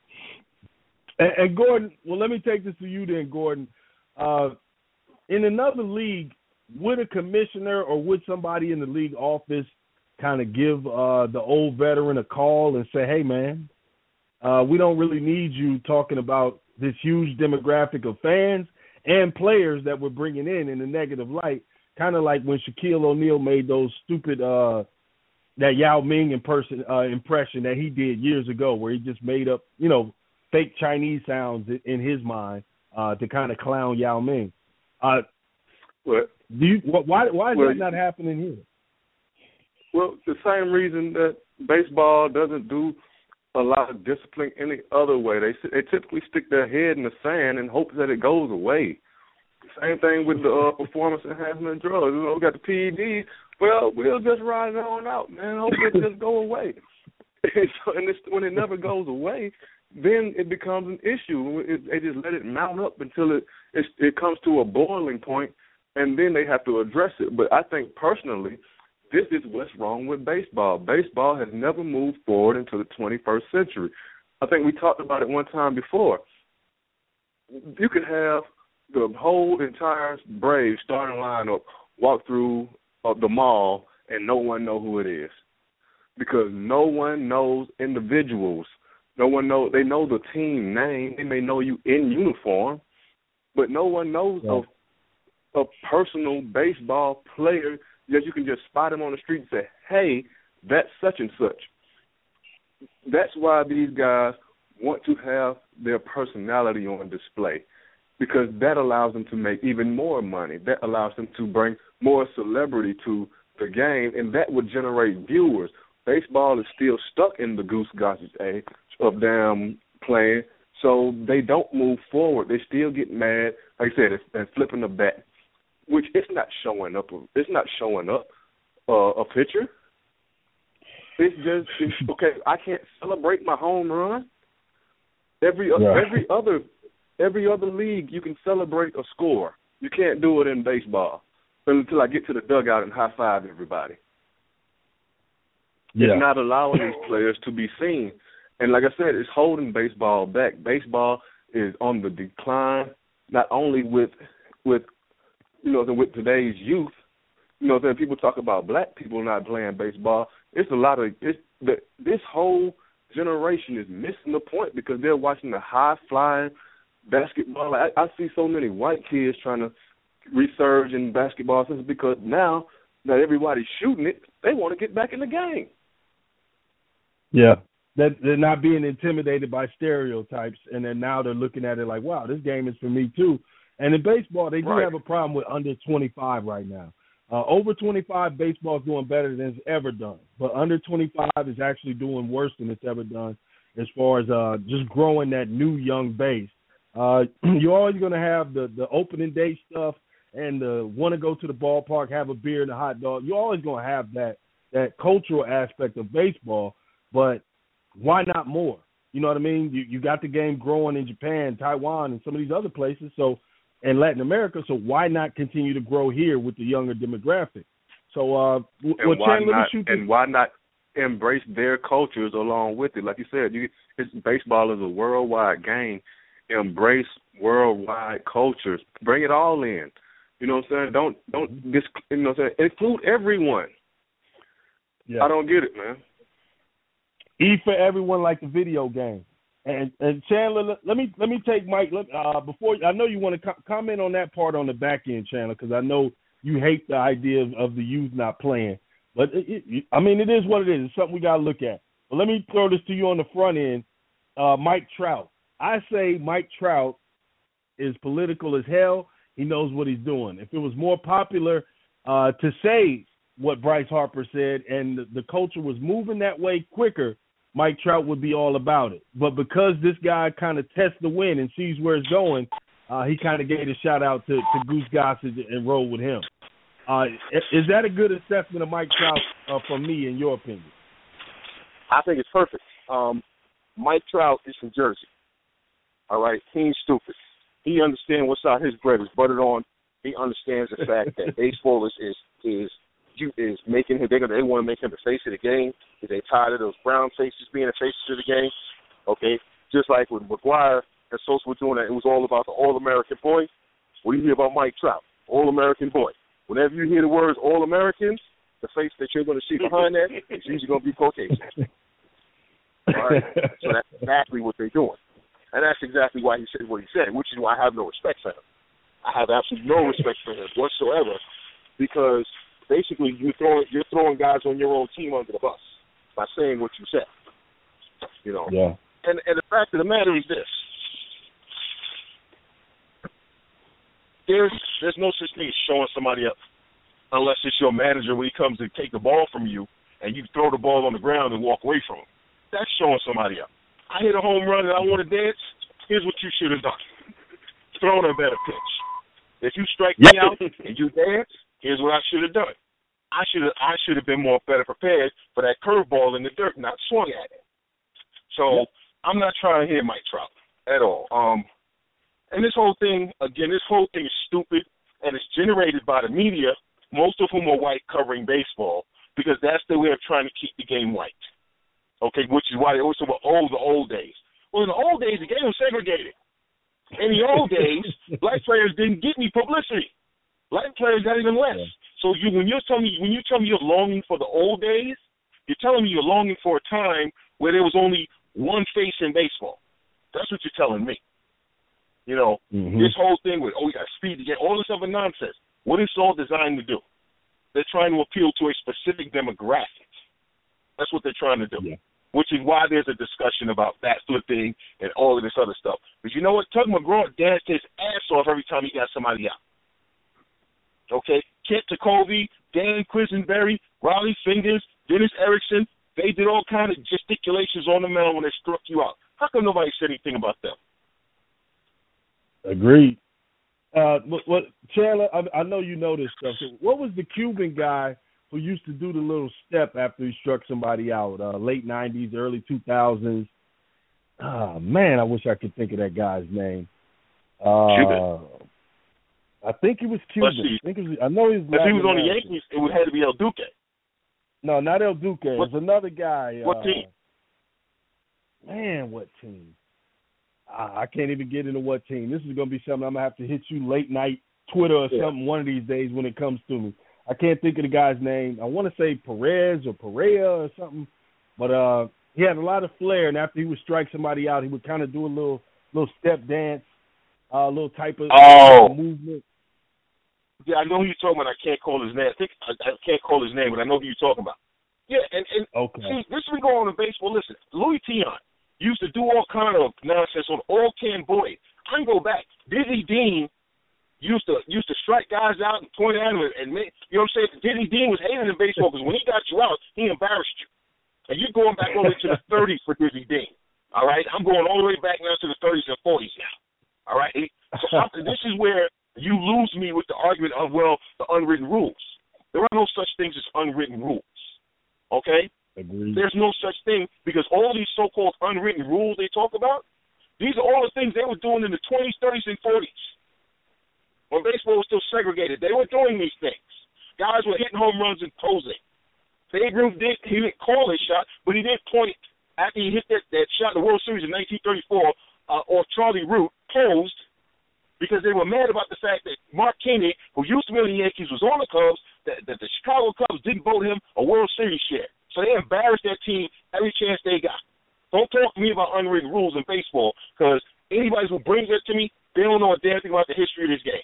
and, and Gordon, well, let me take this to you then, Gordon. Uh, in another league, would a commissioner or would somebody in the league office kind of give uh, the old veteran a call and say, hey, man, uh, we don't really need you talking about this huge demographic of fans and players that we're bringing in in a negative light, kind of like when Shaquille O'Neal made those stupid uh, that Yao Ming imperson, uh, impression that he did years ago where he just made up, you know, fake Chinese sounds in his mind uh, to kind of clown Yao Ming. Uh, what? Do you, why, why is well, that not happening here? Well, the same reason that baseball doesn't do a lot of discipline any other way. They they typically stick their head in the sand and hope that it goes away. Same thing with the uh, performance enhancement drugs. You know, we got the P E Ds. Well, we'll just ride it on out, man. Hope it just go away. and so, and it's, when it never goes away, then it becomes an issue. It, they just let it mount up until it, it it comes to a boiling point, and then they have to address it. But I think personally, this is what's wrong with baseball. Baseball has never moved forward into the twenty-first century. I think we talked about it one time before. You could have the whole entire Braves starting lineup walk through uh, the mall and no one know who it is because no one knows individuals. No one knows. They know the team name. They may know you in uniform, but no one knows yeah. a, a personal baseball player that you can just spot him on the street and say, hey, that's such and such. That's why these guys want to have their personality on display because that allows them to make even more money. That allows them to bring more celebrity to the game, and that would generate viewers. Baseball is still stuck in the Goose Gossage age of them playing, so they don't move forward. They still get mad, like I said, and flipping the bat, which it's not showing up. It's not showing up uh, a picture. It's just it's, okay. I can't celebrate my home run. Every yeah. every other every other league, you can celebrate a score. You can't do it in baseball until I get to the dugout and high five everybody. Yeah. It's not allowing these players to be seen. And like I said, it's holding baseball back. Baseball is on the decline, not only with with you know with today's youth. You know, then people talk about black people not playing baseball. It's a lot of it's the, this whole generation is missing the point because they're watching the high flying basketball. I, I see so many white kids trying to resurge in basketball since because now that everybody's shooting it, they want to get back in the game. Yeah, that they're not being intimidated by stereotypes, and then now they're looking at it like, wow, this game is for me too. And in baseball, they do right. have a problem with under twenty-five right now. Uh, over twenty-five, baseball is doing better than it's ever done. But under twenty-five is actually doing worse than it's ever done as far as uh, just growing that new young base. Uh, you're always going to have the, the opening day stuff and the want to go to the ballpark, have a beer and a hot dog. You're always going to have that that cultural aspect of baseball, but why not more? You know what I mean? You, you got the game growing in Japan, Taiwan, and some of these other places. So. And Latin America, so why not continue to grow here with the younger demographic? So, uh, and, well, why Chan, not, shoot and why not embrace their cultures along with it? Like you said, you, it's, baseball is a worldwide game. Embrace worldwide cultures. Bring it all in. You know what I'm saying? Don't don't dis, you know what I'm saying? Include everyone. Yeah. I don't get it, man. E for everyone, like the video game. And, and Chandler, let me let me take Mike. Let, uh, before I know you want to co- comment on that part on the back end, Chandler, because I know you hate the idea of, of the youth not playing. But it, it, I mean, it is what it is. It's something we got to look at. But let me throw this to you on the front end. Uh, Mike Trout. I say Mike Trout is political as hell. He He knows what he's doing. If it was more popular uh, to say what Bryce Harper said and the, the culture was moving that way quicker, Mike Trout would be all about it. But because this guy kind of tests the wind and sees where it's going, uh, he kind of gave a shout-out to, to Goose Gossage and rolled with him. Uh, is that a good assessment of Mike Trout uh, from me, in your opinion? I think it's perfect. Um, Mike Trout is from Jersey. All right? He ain't stupid. He understands what's out his bread is buttered on. He understands the fact that baseball is is is, is making him. They they want to make him the face of the game. They tired of those brown faces being the faces of the game. Okay, just like with McGwire and Sosa were doing that, it was all about the All-American boy. What do you hear about Mike Trout? All-American boy. Whenever you hear the words All-American, the face that you're going to see behind that is usually going to be Caucasian. All right, so that's exactly what they're doing. And that's exactly why he said what he said, which is why I have no respect for him. I have absolutely no respect for him whatsoever, because basically you're throwing you're throwing guys on your own team under the bus by saying what you said. You know. Yeah. And and the fact of the matter is this: there's there's no such thing as showing somebody up, unless it's your manager when he comes to take the ball from you and you throw the ball on the ground and walk away from him. That's showing somebody up. I hit a home run and I want to dance. Here's what you should have done: thrown a better pitch. If you strike me out and you dance, here's what I should have done. I should have I should have been more better prepared for that curveball in the dirt, not swung at it. So yep. I'm not trying to hear Mike Trout at all. Um, and this whole thing, again, this whole thing is stupid, and it's generated by the media, most of whom are white covering baseball, because that's their way of trying to keep the game white. Okay, which is why they always talk about, oh, the old days. Well, in the old days, the game was segregated. In the old days, black players didn't get any publicity. Black players got even less. So you, when you're telling me, when you tell me you're longing for the old days, you're telling me you're longing for a time where there was only one face in baseball. That's what you're telling me. You know, mm-hmm. This whole thing with, oh, you got speed to get all this other nonsense. What is it all designed to do? They're trying to appeal to a specific demographic. That's what they're trying to do. Yeah. Which is why there's a discussion about bat flipping and all of this other stuff. But you know what? Tug McGraw danced his ass off every time he got somebody out. Okay? Kent Tekulve, Dan Quisenberry, Raleigh Fingers, Dennis Erickson, they did all kind of gesticulations on the mound when they struck you out. How come nobody said anything about them? Agreed. Uh, what, what Chandler, I, I know you know this stuff. So what was the Cuban guy who used to do the little step after he struck somebody out, uh, late nineties, early two thousands? Oh, man, I wish I could think of that guy's name. Uh, Cuban. I think he was Cuban. I, think it was, I know he was. If he was on the Yankees, it would have to be El Duque. No, not El Duque. It was another guy. What uh, team? Man, what team? I, I can't even get into what team. This is going to be something I'm going to have to hit you late night Twitter or yeah. something one of these days when it comes to me. I can't think of the guy's name. I want to say Perez or Perea or something, but uh, he had a lot of flair, and after he would strike somebody out, he would kind of do a little little step dance, a uh, little type of oh. uh, movement. Yeah, I know who you're talking about. I can't call his name. I think I, I can't call his name, but I know who you're talking about. Yeah, and, and okay. see, this we go on in baseball. Listen, Louis Tiant used to do all kind of nonsense on all Ken Boyd. I can go back. Dizzy Dean used to used to strike guys out and point at them and make, you know what I'm saying? Dizzy Dean was hated in baseball because when he got you out, he embarrassed you. And you're going back all the way to the thirties for Dizzy Dean. All right? I'm going all the way back now to the thirties and forties now. All right? So this is where you lose me with the argument of, well, the unwritten rules. There are no such things as unwritten rules. Okay? Agreed. There's no such thing because all these so-called unwritten rules they talk about, these are all the things they were doing in the twenties, thirties, and forties. When baseball was still segregated, they were doing these things. Guys were hitting home runs and posing. Babe Ruth did, he didn't call his shot, but he did point after he hit that, that shot in the World Series in nineteen thirty-four, uh, or Charlie Root posed because they were mad about the fact that Mark Kennedy, who used to be on the Yankees, was on the Cubs, that, that the Chicago Cubs didn't vote him a World Series share. So they embarrassed their team every chance they got. Don't talk to me about unwritten rules in baseball because anybody who brings that to me, they don't know a damn thing about the history of this game.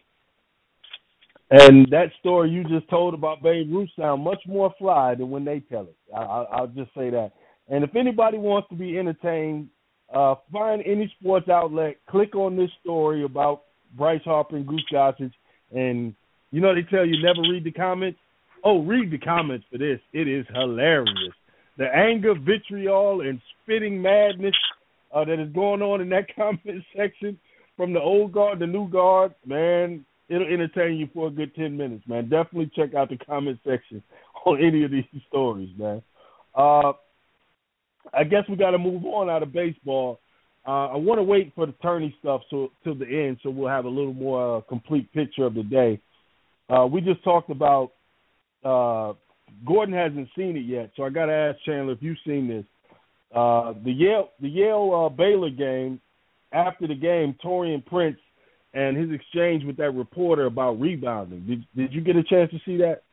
And that story you just told about Babe Ruth sound much more fly than when they tell it. I, I, I'll just say that. And if anybody wants to be entertained, uh, find any sports outlet, click on this story about Bryce Harper and Goose Gossage, And, you know, they tell you never read the comments. Oh, read the comments for this. It is hilarious. The anger, vitriol, and spitting madness uh, that is going on in that comment section from the old guard, the new guard, man, it'll entertain you for a good ten minutes, man. Definitely check out the comment section on any of these stories, man. Uh, I guess we got to move on out of baseball. Uh, I want to wait for the tourney stuff so till the end, so we'll have a little more uh, complete picture of the day. Uh, we just talked about uh, Gordon hasn't seen it yet, so I got to ask Chandler if you've seen this. Uh, the Yale, the Yale uh, Baylor game. After the game, Taurean Prince and his exchange with that reporter about rebounding. Did Did you get a chance to see that?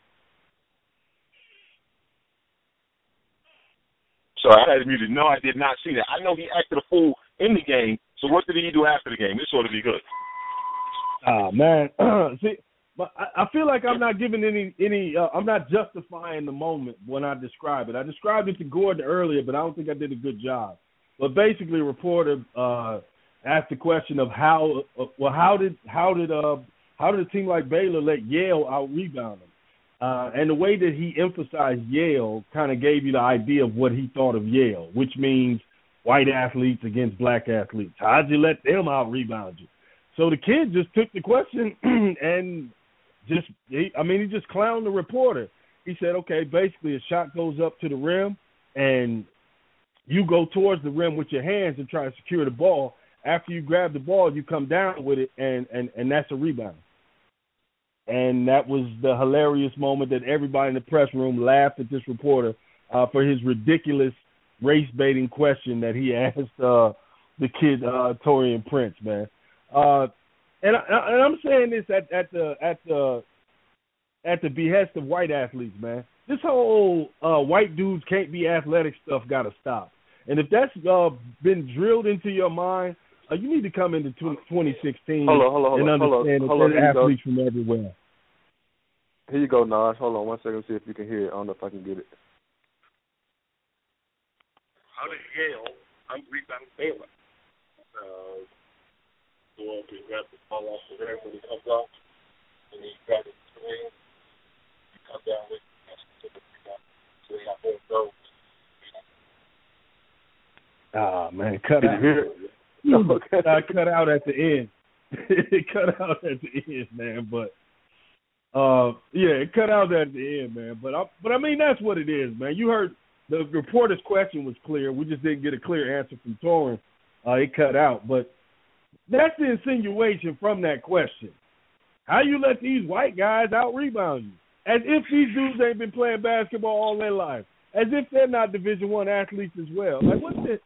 Sorry, I had it muted. No, I did not see that. I know he acted a fool in the game. So what did he do after the game? This ought to be good. Ah, man. see, but I, I feel like I'm not giving any any. Uh, I'm not justifying the moment when I describe it. I described it to Gordon earlier, but I don't think I did a good job. But basically, a reporter uh, asked the question of how. Uh, well, how did how did uh, how did a team like Baylor let Yale out rebound them? Uh, and the way that he emphasized Yale kind of gave you the idea of what he thought of Yale, which means white athletes against black athletes. How'd you let them out rebound you? So the kid just took the question and just, he, I mean, he just clowned the reporter. He said, okay, basically a shot goes up to the rim and you go towards the rim with your hands and try to secure the ball. After you grab the ball, you come down with it, and, and, and that's a rebound. And that was the hilarious moment that everybody in the press room laughed at this reporter uh, for his ridiculous race-baiting question that he asked uh, the kid, uh, Taurean Prince, man. Uh, and, I, and I'm saying this at, at the at the at the behest of white athletes, man. This whole uh, white dudes can't be athletic stuff got to stop. And if that's uh, been drilled into your mind, uh, you need to come into twenty sixteen hold on, hold on, hold and on, understand hold on, that there's athletes from everywhere. Here you go, Naj. Hold on one second, see if you can hear it. I don't know if I can get it. How did Yale rebound Baylor? Uh, the one who grabs the ball off the rim when he comes off, and he grabs it to the rim, he comes down with it, so he got both those. Ah, man, cut Did out. you hear it? Okay. I cut out at the end. It cut out at the end, man. But uh, yeah, it cut out at the end, man. But I, but I mean, that's what it is, man. You heard the reporter's question was clear. We just didn't get a clear answer from Taurean. Uh, it cut out, but that's the insinuation from that question. How you let these white guys out rebound you? As if these dudes ain't been playing basketball all their life. As if they're not Division One athletes as well. Like, what's this?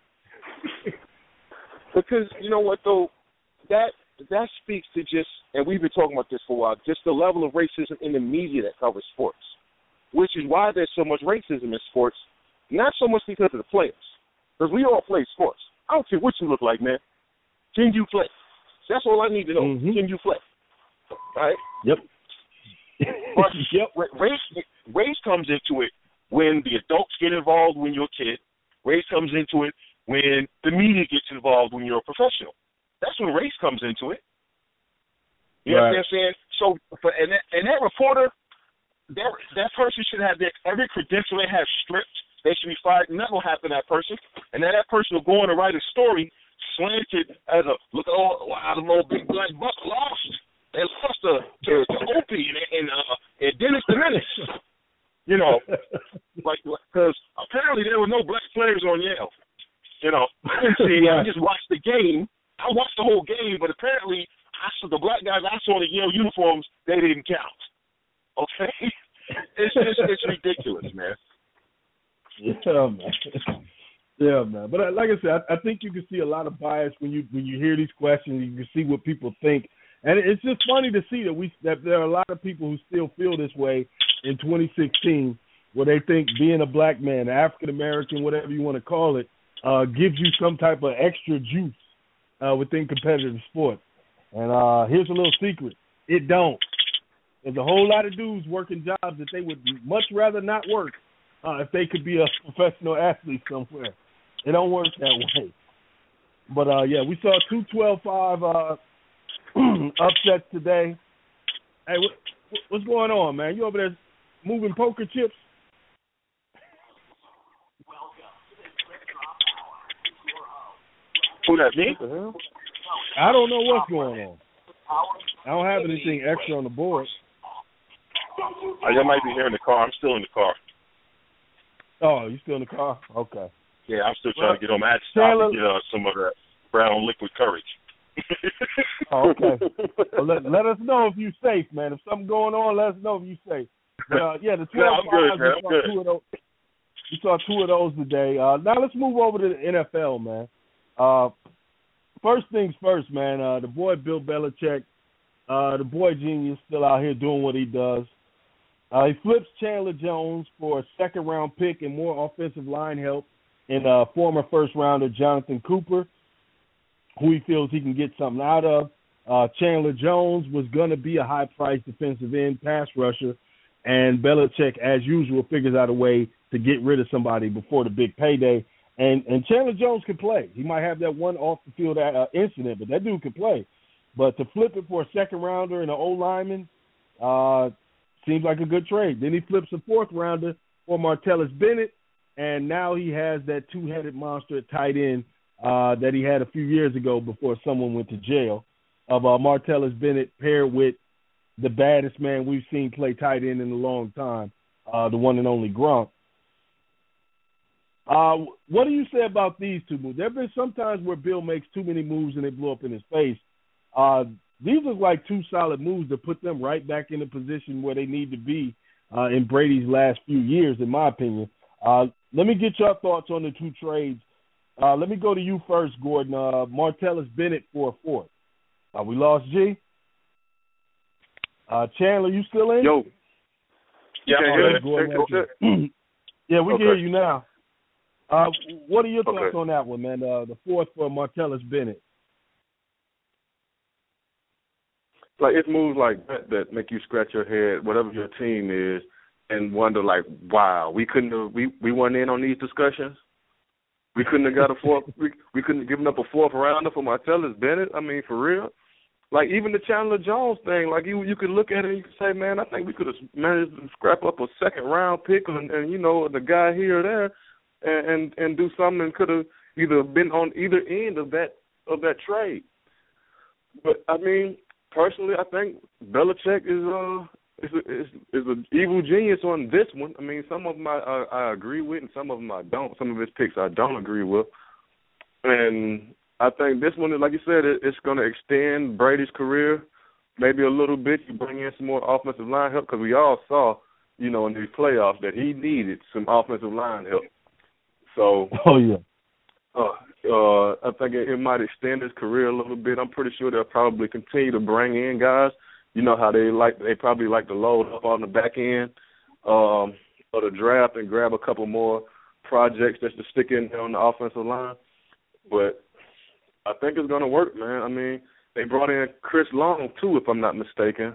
Because, you know what, though, that that speaks to just, and we've been talking about this for a while, just the level of racism in the media that covers sports, which is why there's so much racism in sports, not so much because of the players, because we all play sports. I don't care what you look like, man. Can you play? That's all I need to know. Mm-hmm. Can you play? All right? Yep. But yep. race, race comes into it when the adults get involved when you're a kid. Race comes into it when the media gets involved when you're a professional. That's when race comes into it. You right. know what I'm saying? So, for, and, that, and that reporter, that that person should have their, every credential they have stripped. They should be fired. And that will happen to that person. And then that person will go on to write a story slanted as a, look at all, wow, the little big black buck lost. They lost to, to, to Opie and, and, uh, and Dennis the Menace. You know, like, because apparently there were no black players on Yale. You know, I didn't see it. I just watched the game. I watched the whole game, but apparently I saw the black guys I saw in the Yale uniforms, they didn't count. Okay? It's just, it's ridiculous, man. Yeah, man. Yeah, man. But like I said, I, I think you can see a lot of bias when you when you hear these questions. You can see what people think, and it's just funny to see that we that there are a lot of people who still feel this way in twenty sixteen, where they think being a black man, African American, whatever you want to call it, uh, gives you some type of extra juice uh, within competitive sports. And uh, here's a little secret: it don't. There's a whole lot of dudes working jobs that they would much rather not work uh, if they could be a professional athlete somewhere. It don't work that way. But, uh, yeah, we saw two twelve five uh, upsets today. Hey, what, what's going on, man? You over there moving poker chips? Who that, me? What the hell? I don't know what's going on. I don't have anything extra on the board. I might be here in the car. I'm still in the car. Oh, you still in the car? Okay. Yeah, I'm still trying well, to get home. I had to stop Taylor, and get uh, some of that brown liquid courage. Oh, okay. Well, let, let us know if you're safe, man. If something going on, let us know if you're safe. But, uh, yeah, the twelve no, I'm good, man. I'm saw good. Two of those, we saw two of those today. Uh, now let's move over to the N F L, man. Uh, first things first, man. Uh, the boy Bill Belichick, uh, the boy genius, still out here doing what he does. Uh, he flips Chandler Jones for a second-round pick and more offensive line help in uh, former first-rounder Jonathan Cooper, who he feels he can get something out of. Uh, Chandler Jones was going to be a high-priced defensive end pass rusher, and Belichick, as usual, figures out a way to get rid of somebody before the big payday. And and Chandler Jones can play. He might have that one off-the-field uh, incident, but that dude can play. But to flip it for a second-rounder and an O-lineman uh, seems like a good trade. Then he flips a fourth-rounder for Martellus Bennett, and now he has that two-headed monster at tight end uh, that he had a few years ago before someone went to jail, of uh, Martellus Bennett paired with the baddest man we've seen play tight end in a long time, uh, the one and only Gronk. Uh, what do you say about these two moves? There have been some times where Bill makes too many moves and they blow up in his face. Uh, these look like two solid moves to put them right back in the position where they need to be uh, in Brady's last few years, in my opinion. Uh, let me get your thoughts on the two trades. Uh, let me go to you first, Gordon. Uh, Martellus Bennett for a fourth. Uh, we lost G. Uh, Chandler, you still in? Yo. Yeah, okay, Gordon, okay. Yeah, we okay. can hear you now. Uh, what are your thoughts okay. on that one, man? Uh, the fourth for Martellus Bennett. Like, it's moves like that that make you scratch your head, whatever your team is, and wonder, like, wow, we couldn't have, we, we weren't in on these discussions? We couldn't have got a fourth, we, we couldn't have given up a fourth rounder for Martellus Bennett? I mean, for real? Like, even the Chandler Jones thing, like, you you could look at it and you could say, man, I think we could have managed to scrap up a second-round pick and, and, you know, the guy here or there and, and, and do something and could have either been on either end of that of that trade. But, I mean, personally, I think Belichick is uh is a, is, is an evil genius on this one. I mean, some of them I, I, I agree with and some of them I don't. Some of his picks I don't agree with. And I think this one, like you said, it, it's going to extend Brady's career maybe a little bit. You bring in some more offensive line help because we all saw, you know, in these playoffs that he needed some offensive line help. So, oh yeah, uh, uh, I think it, it might extend his career a little bit. I'm pretty sure they'll probably continue to bring in guys. You know how they like, they probably like to load up on the back end um, of the draft and grab a couple more projects just to stick in there on the offensive line. But I think it's going to work, man. I mean, they brought in Chris Long, too, if I'm not mistaken,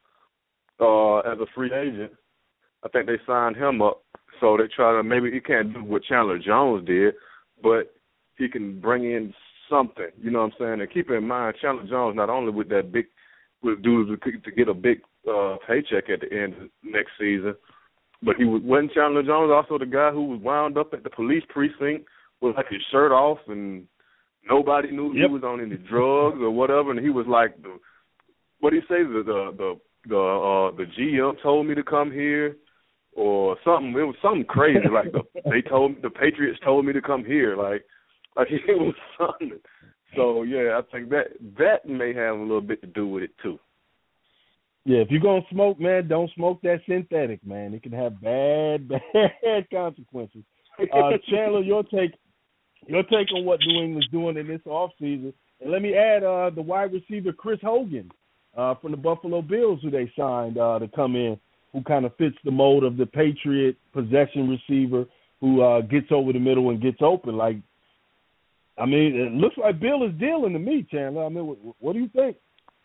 uh, as a free agent. I think they signed him up. So they try to, maybe he can't do what Chandler Jones did, but he can bring in something, you know what I'm saying? And keep in mind, Chandler Jones, not only with that big, with dudes to get a big uh, paycheck at the end of next season, but he was, wasn't Chandler Jones also the guy who was wound up at the police precinct with like his shirt off and nobody knew yep. he was on any drugs or whatever, and he was like, the, what did he say? The the the the, uh, the G M told me to come here, or something. It was something crazy. Like the, they told the Patriots told me to come here. Like like it was something. So yeah, I think that that may have a little bit to do with it too. Yeah, if you're gonna smoke, man, don't smoke that synthetic, man. It can have bad, bad consequences. Uh, Chandler, your take. Your take on what New England's doing in this offseason. And let me add uh, the wide receiver Chris Hogan uh, from the Buffalo Bills, who they signed uh, to come in, who kind of fits the mold of the Patriot possession receiver who uh, gets over the middle and gets open. Like, I mean, it looks like Bill is dealing to me, Chandler. I mean, what, what do you think?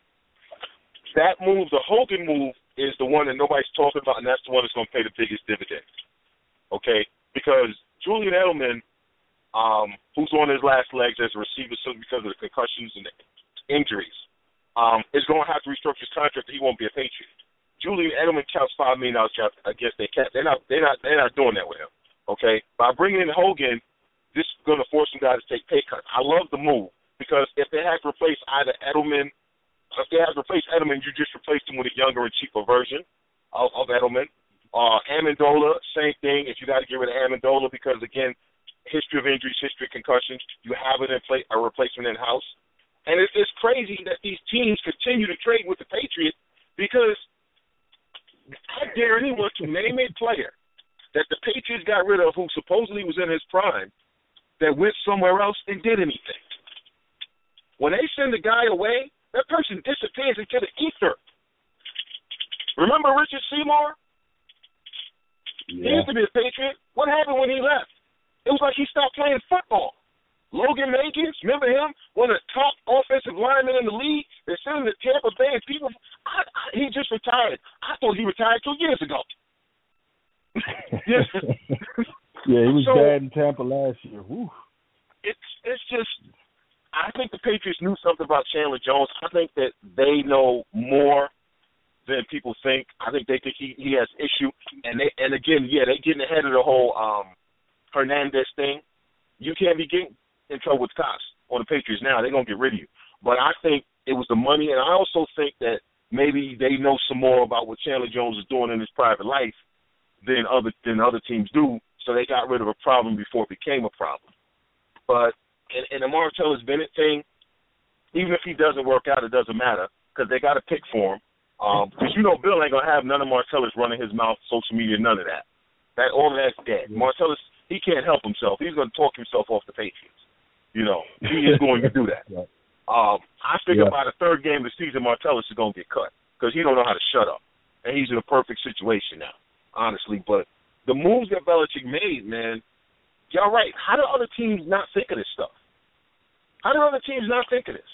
That move, the Hogan move, is the one that nobody's talking about, and that's the one that's going to pay the biggest dividends. Okay? Because Julian Edelman, Um, who's on his last legs as a receiver simply because of the concussions and the injuries. um, is going to have to restructure his contract, or he won't be a Patriot. Julian Edelman counts five million dollars against their cap. They're not. They're not. They're not doing that with him. Okay. By bringing in Hogan, this is going to force some guys to take pay cuts. I love the move because if they have to replace either Edelman, if they have to replace Edelman, you just replace him with a younger and cheaper version of, of Edelman. Uh, Amendola, same thing. If you got to get rid of Amendola because again, history of injuries, history of concussions, you have it in play, a replacement in house. And it's, it's crazy that these teams continue to trade with the Patriots because I dare anyone to name a player that the Patriots got rid of who supposedly was in his prime that went somewhere else and did anything. When they send a guy away, that person disappears into the ether. Remember Richard Seymour? Yeah. He used to be a Patriot. What happened when he left? It was like he stopped playing football. Logan Mankins, remember him? One of the top offensive linemen in the league. They sent him to Tampa Bay, and people, I, I, he just retired. I thought he retired two years ago. yeah, he was so, bad in Tampa last year. Whew. It's it's just, I think the Patriots knew something about Chandler Jones. I think that they know more than people think. I think they think he, he has issue, and they and again, yeah, they getting ahead of the whole um, Hernandez thing. You can't be getting in trouble with cops on the Patriots now. They're going to get rid of you. But I think it was the money, and I also think that maybe they know some more about what Chandler Jones is doing in his private life than other than other teams do, so they got rid of a problem before it became a problem. But in, in the Martellus Bennett thing, even if he doesn't work out, it doesn't matter because they got to pick for him. Because um, you know Bill ain't going to have none of Martellus running his mouth, social media, none of that. That all of that's dead. Yeah. Martellus, he can't help himself. He's going to talk himself off the Patriots. You know, he is going to do that. Yeah. Um, I figure yeah. by the third game of the season, Martellus is going to get cut because he don't know how to shut up. And he's in a perfect situation now, honestly. But the moves that Belichick made, man, y'all right. How do other teams not think of this stuff? How do other teams not think of this?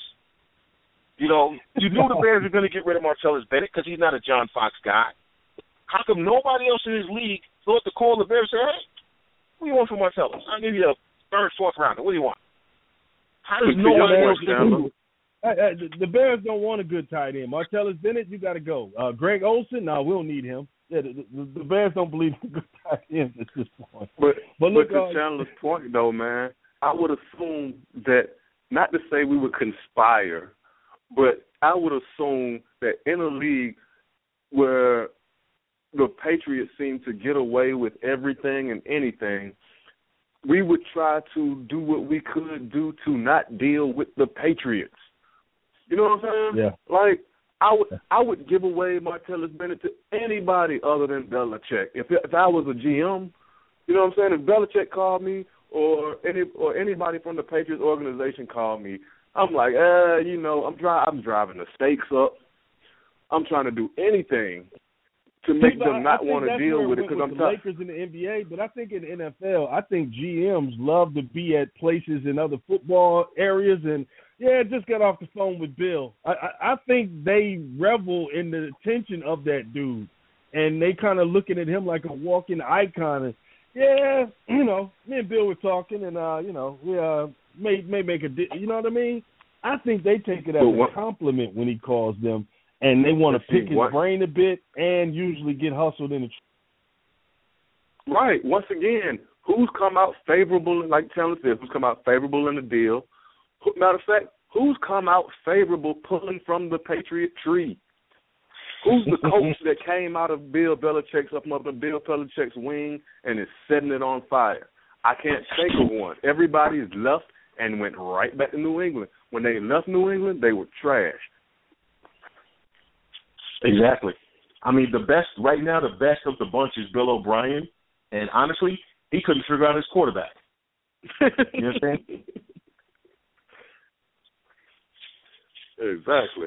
You know, you knew the Bears were going to get rid of Martellus Bennett because he's not a John Fox guy. How come nobody else in his league thought to call the Bears and say, hey, what do you want from Martellus? I'll give you a third, fourth rounder. What do you want? How does no one else do it? The Bears don't want a good tight end. Martellus Bennett, you got to go. Uh, Greg Olsen, no, we don't need him. Yeah, the, the, the Bears don't believe in good tight ends at this point. But, but, look, but to uh, Chandler's point, though, man, I would assume that, not to say we would conspire, but I would assume that in a league where the Patriots seem to get away with everything and anything, we would try to do what we could do to not deal with the Patriots. You know what I'm saying? Yeah. Like, I would I would give away Martellus Bennett to anybody other than Belichick. If if I was a G M, you know what I'm saying? If Belichick called me or any or anybody from the Patriots organization called me, I'm like, uh, you know, I'm dri- I'm driving the stakes up. I'm trying to do anything to make See, them not want to deal with it because I'm the tired. Lakers in the N B A, but I think in the N F L, I think G Ms love to be at places in other football areas and, yeah, just got off the phone with Bill. I, I, I think they revel in the attention of that dude, and they kind of looking at him like a walking icon. And, yeah, you know, me and Bill were talking, and, uh, you know, we uh, may, may make a di- – you know what I mean? I think they take it as Well, a compliment when he calls them. And they want to pick his what? brain a bit and usually get hustled in the tr- Right. Once again, who's come out favorable, like Chandler said, who's come out favorable in the deal? Who, matter of fact, who's come out favorable pulling from the Patriot tree? Who's the coach that came out of Bill Belichick's up up in Bill Belichick's wing and is setting it on fire? I can't think of one. Everybody's left and went right back to New England. When they left New England, they were trash. Exactly. I mean, the best right now, the best of the bunch is Bill O'Brien, and honestly, he couldn't figure out his quarterback. You understand? Exactly.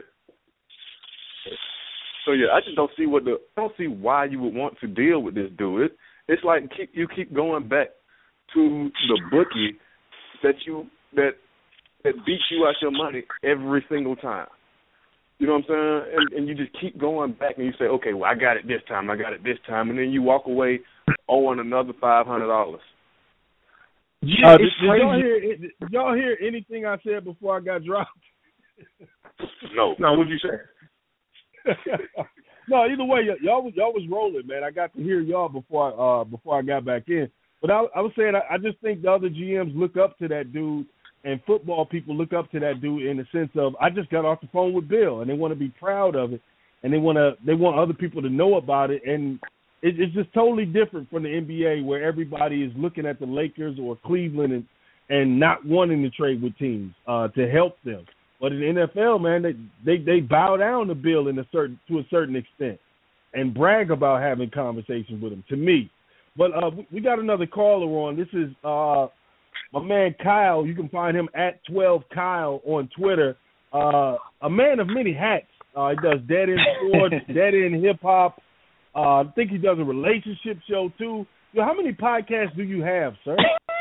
So yeah, I just don't see what the I don't see why you would want to deal with this dude. It, it's like keep, you keep going back to the bookie that you that that beats you out your money every single time. You know what I'm saying? And, and you just keep going back and you say, okay, well, I got it this time, I got it this time, and then you walk away owing another five hundred dollars. Yeah, uh, did, did, y'all hear, did y'all hear anything I said before I got dropped? No. No, what'd you say? No, either way, y- y'all was y'all was rolling, man. I got to hear y'all before I, uh, before I got back in. But I, I was saying, I, I just think the other G Ms look up to that dude, and football people look up to that dude in the sense of, I just got off the phone with Bill, and they want to be proud of it, and they want to they want other people to know about it, and it, it's just totally different from the N B A where everybody is looking at the Lakers or Cleveland and and not wanting to trade with teams uh, to help them. But in the N F L, man, they, they they bow down to Bill in a certain to a certain extent, and brag about having conversations with him. To me, but uh, we got another caller on. This is uh, my man Kyle. You can find him at twelve Kyle on Twitter. Uh, a man of many hats. Uh, he does dead end sports, dead end hip hop. Uh, I think he does a relationship show too. Yo, how many podcasts do you have, sir?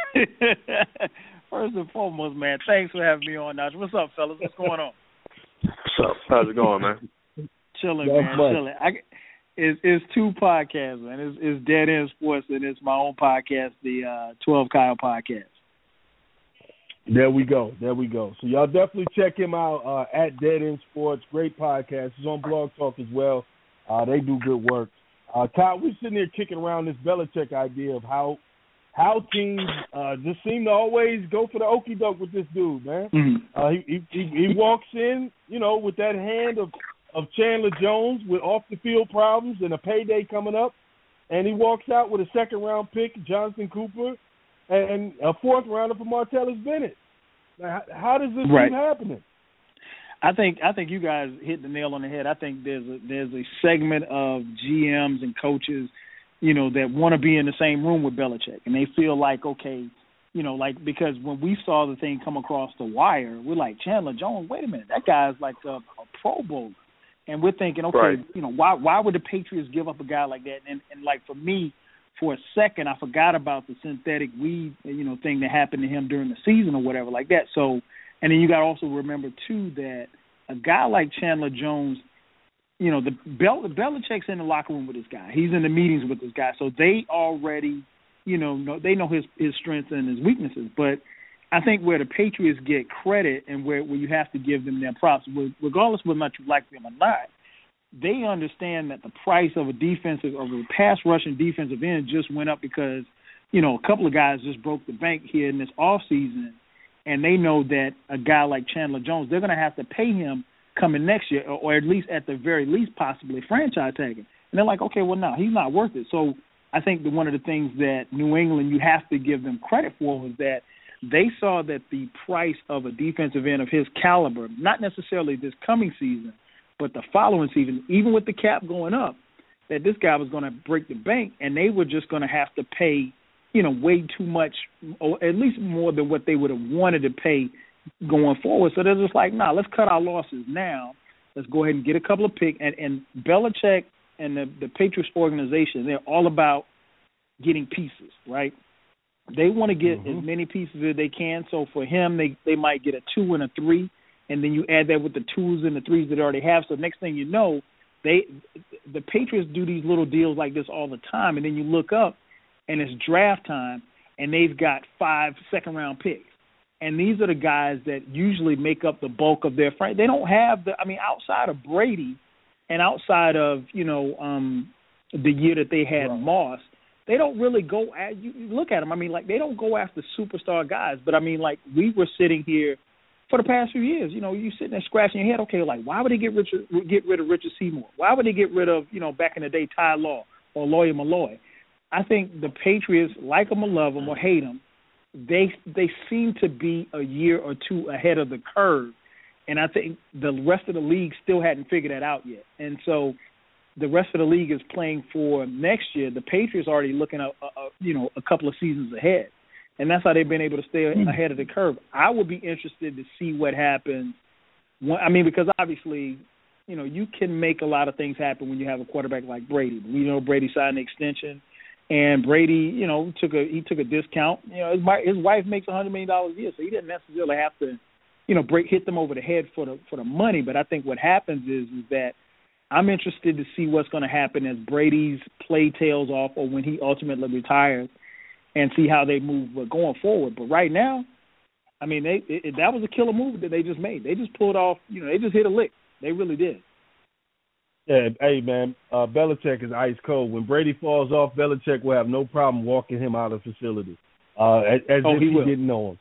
First and foremost, man, thanks for having me on, Naj. What's up, fellas? What's going on? What's up? How's it going, man? Chilling, That's man, fun. chilling. I, it's, it's two podcasts, man. It's, it's Dead End Sports, and it's my own podcast, the uh, twelve Kyle Podcast. There we go. There we go. So y'all definitely check him out uh, at Dead End Sports. Great podcast. He's on Blog Talk as well. Uh, they do good work. Uh, Kyle, we're sitting here kicking around this Belichick idea of how how teams uh, just seem to always go for the okie doke with this dude, man. Mm-hmm. Uh, he, he he walks in, you know, with that hand of, of Chandler Jones with off the field problems and a payday coming up, and he walks out with a second round pick, Jonathan Cooper, and a fourth rounder for Martellus Bennett. Now, how, how does this Right. keep happening? I think I think you guys hit the nail on the head. I think there's a, there's a segment of G Ms and coaches, you know, that want to be in the same room with Belichick, and they feel like, okay, you know, like because when we saw the thing come across the wire, we're like, Chandler Jones, wait a minute, that guy's like a, a Pro Bowler, and we're thinking, okay, Right. you know, why why would the Patriots give up a guy like that? And and like for me, for a second, I forgot about the synthetic weed, you know, thing that happened to him during the season or whatever like that. So. And then you got to also remember, too, that a guy like Chandler Jones, you know, the Bel- Belichick's in the locker room with this guy. He's in the meetings with this guy. So they already, you know, know they know his, his strengths and his weaknesses. But I think where the Patriots get credit and where, where you have to give them their props, regardless of whether or not you like them or not, they understand that the price of a defensive, of a pass rushing defensive end just went up because, you know, a couple of guys just broke the bank here in this offseason. And they know that a guy like Chandler Jones, they're going to have to pay him coming next year, or, or at least at the very least possibly franchise tag him. And they're like, okay, well, no, he's not worth it. So I think that one of the things that New England, you have to give them credit for was that they saw that the price of a defensive end of his caliber, not necessarily this coming season, but the following season, even with the cap going up, that this guy was going to break the bank, and they were just going to have to pay, you know, way too much, or at least more than what they would have wanted to pay going forward. So they're just like, nah, let's cut our losses now. Let's go ahead and get a couple of picks. And, and Belichick and the, the Patriots organization, they're all about getting pieces, right? They want to get mm-hmm. as many pieces as they can. So for him, they, they might get a two and a three, and then you add that with the twos and the threes that they already have. So next thing you know, they the Patriots do these little deals like this all the time, and then you look up, and it's draft time, and they've got five second-round picks. And these are the guys that usually make up the bulk of their franchise. They don't have the – I mean, outside of Brady and outside of, you know, um, the year that they had right. Moss, they don't really go – you look at them. I mean, like, they don't go after superstar guys. But, I mean, like, we were sitting here for the past few years. You know, you sitting there scratching your head, okay, like, why would they get, Richard, get rid of Richard Seymour? Why would they get rid of, you know, back in the day, Ty Law or Lawyer Malloy? I think the Patriots, like them or love them or hate them, they they seem to be a year or two ahead of the curve, and I think the rest of the league still hadn't figured that out yet. And so the rest of the league is playing for next year. The Patriots are already looking at a, a, you know a couple of seasons ahead, and that's how they've been able to stay ahead of the curve. I would be interested to see what happens. I mean, because obviously, you know, you can make a lot of things happen when you have a quarterback like Brady. We know Brady signed an extension. And Brady, you know, took a he took a discount. You know, his, his wife makes a hundred million dollars a year, so he didn't necessarily have to, you know, break hit them over the head for the for the money. But I think what happens is is that I'm interested to see what's going to happen as Brady's play tails off, or when he ultimately retires, and see how they move going forward. But right now, I mean, they it, that was a killer move that they just made. They just pulled off, you know, they just hit a lick. They really did. Yeah, hey, man, uh, Belichick is ice cold. When Brady falls off, Belichick will have no problem walking him out of the facility, uh, as, as oh, if he, he will. didn't know him.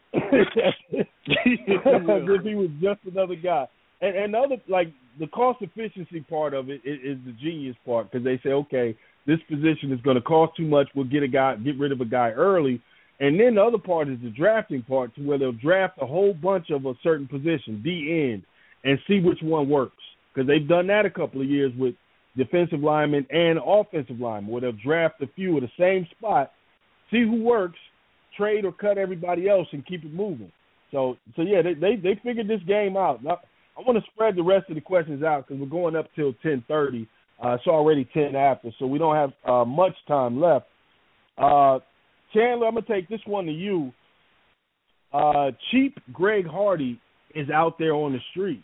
As if he was just another guy. And, and other, like, the cost efficiency part of it is, is the genius part, because they say, okay, this position is going to cost too much. We'll get a guy, get rid of a guy early. And then the other part is the drafting part, to where they'll draft a whole bunch of a certain position, the end, and see which one works. Because they've done that a couple of years with defensive linemen and offensive linemen, where they'll draft a few of the same spot, see who works, trade or cut everybody else, and keep it moving. So, so yeah, they they, they figured this game out. Now, I want to spread the rest of the questions out because we're going up till ten thirty. Uh, it's already ten after, so we don't have uh, much time left. Uh, Chandler, I'm going to take this one to you. Uh, cheap Greg Hardy is out there on the street.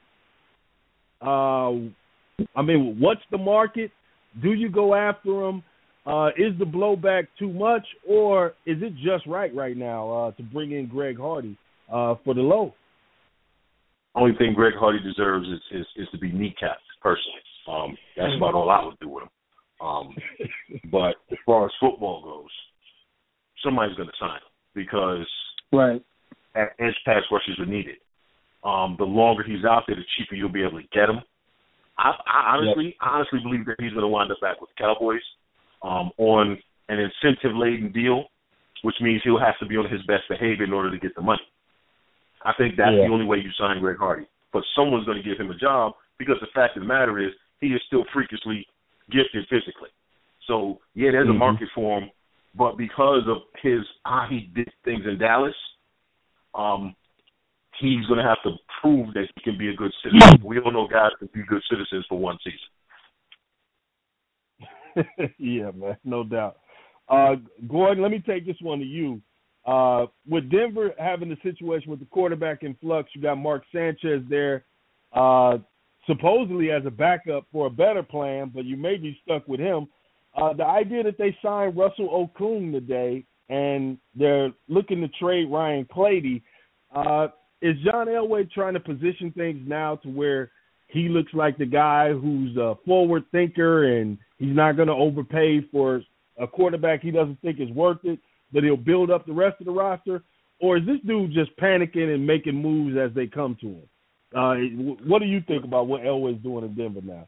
Uh, I mean, what's the market? Do you go after him? Uh, is the blowback too much, or is it just right right now uh, to bring in Greg Hardy uh, for the low? Only thing Greg Hardy deserves is, is, is to be kneecapped, personally. Um, that's about all I would do with him. Um, but as far as football goes, somebody's going to sign him because right. edge pass rushers are needed. Um, the longer he's out there, the cheaper you'll be able to get him. I, I honestly, yep. I honestly believe that he's going to wind up back with the Cowboys um, on an incentive-laden deal, which means he'll have to be on his best behavior in order to get the money. I think that's yeah. the only way you sign Greg Hardy. But someone's going to give him a job because the fact of the matter is he is still freakishly gifted physically. So, yeah, there's mm-hmm. a market for him, but because of his how he did things in Dallas, um, he's going to have to prove that he can be a good citizen. We all know guys can be good citizens for one season. Yeah, man, no doubt. Uh, Gordon, let me take this one to you. Uh, with Denver having the situation with the quarterback in flux, you got Mark Sanchez there, uh, supposedly as a backup for a better plan, but you may be stuck with him. Uh, the idea that they signed Russell Okung today and they're looking to trade Ryan Clady, uh, is John Elway trying to position things now to where he looks like the guy who's a forward thinker and he's not going to overpay for a quarterback he doesn't think is worth it, but he'll build up the rest of the roster? Or is this dude just panicking and making moves as they come to him? Uh, what do you think about what Elway's doing in Denver now?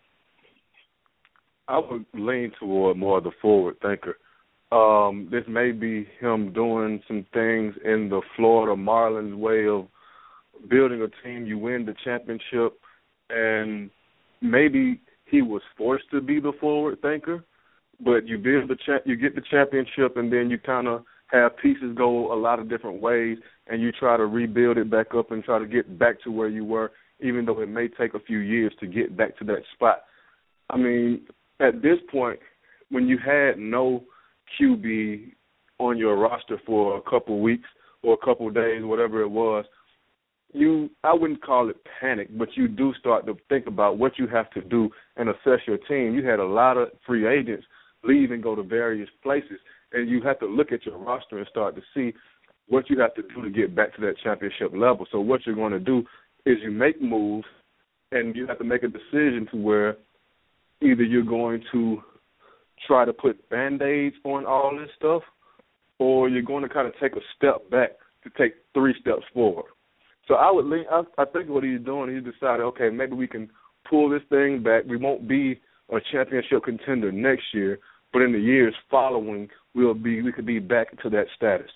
I would lean toward more of the forward thinker. Um, this may be him doing some things in the Florida Marlins way of building a team. You win the championship, and maybe he was forced to be the forward thinker, but you build the cha- you get the championship, and then you kind of have pieces go a lot of different ways, and you try to rebuild it back up and try to get back to where you were, even though it may take a few years to get back to that spot. I mean, at this point, when you had no Q B on your roster for a couple weeks or a couple days, whatever it was, you I wouldn't call it panic, but you do start to think about what you have to do and assess your team. You had a lot of free agents leave and go to various places, and you have to look at your roster and start to see what you have to do to get back to that championship level. So what you're going to do is you make moves, and you have to make a decision to where either you're going to try to put Band-Aids on all this stuff, or you're going to kind of take a step back to take three steps forward. So I would, I, I think what he's doing, he's decided, okay, maybe we can pull this thing back. We won't be a championship contender next year, but in the years following, we'll be, we could be back to that status.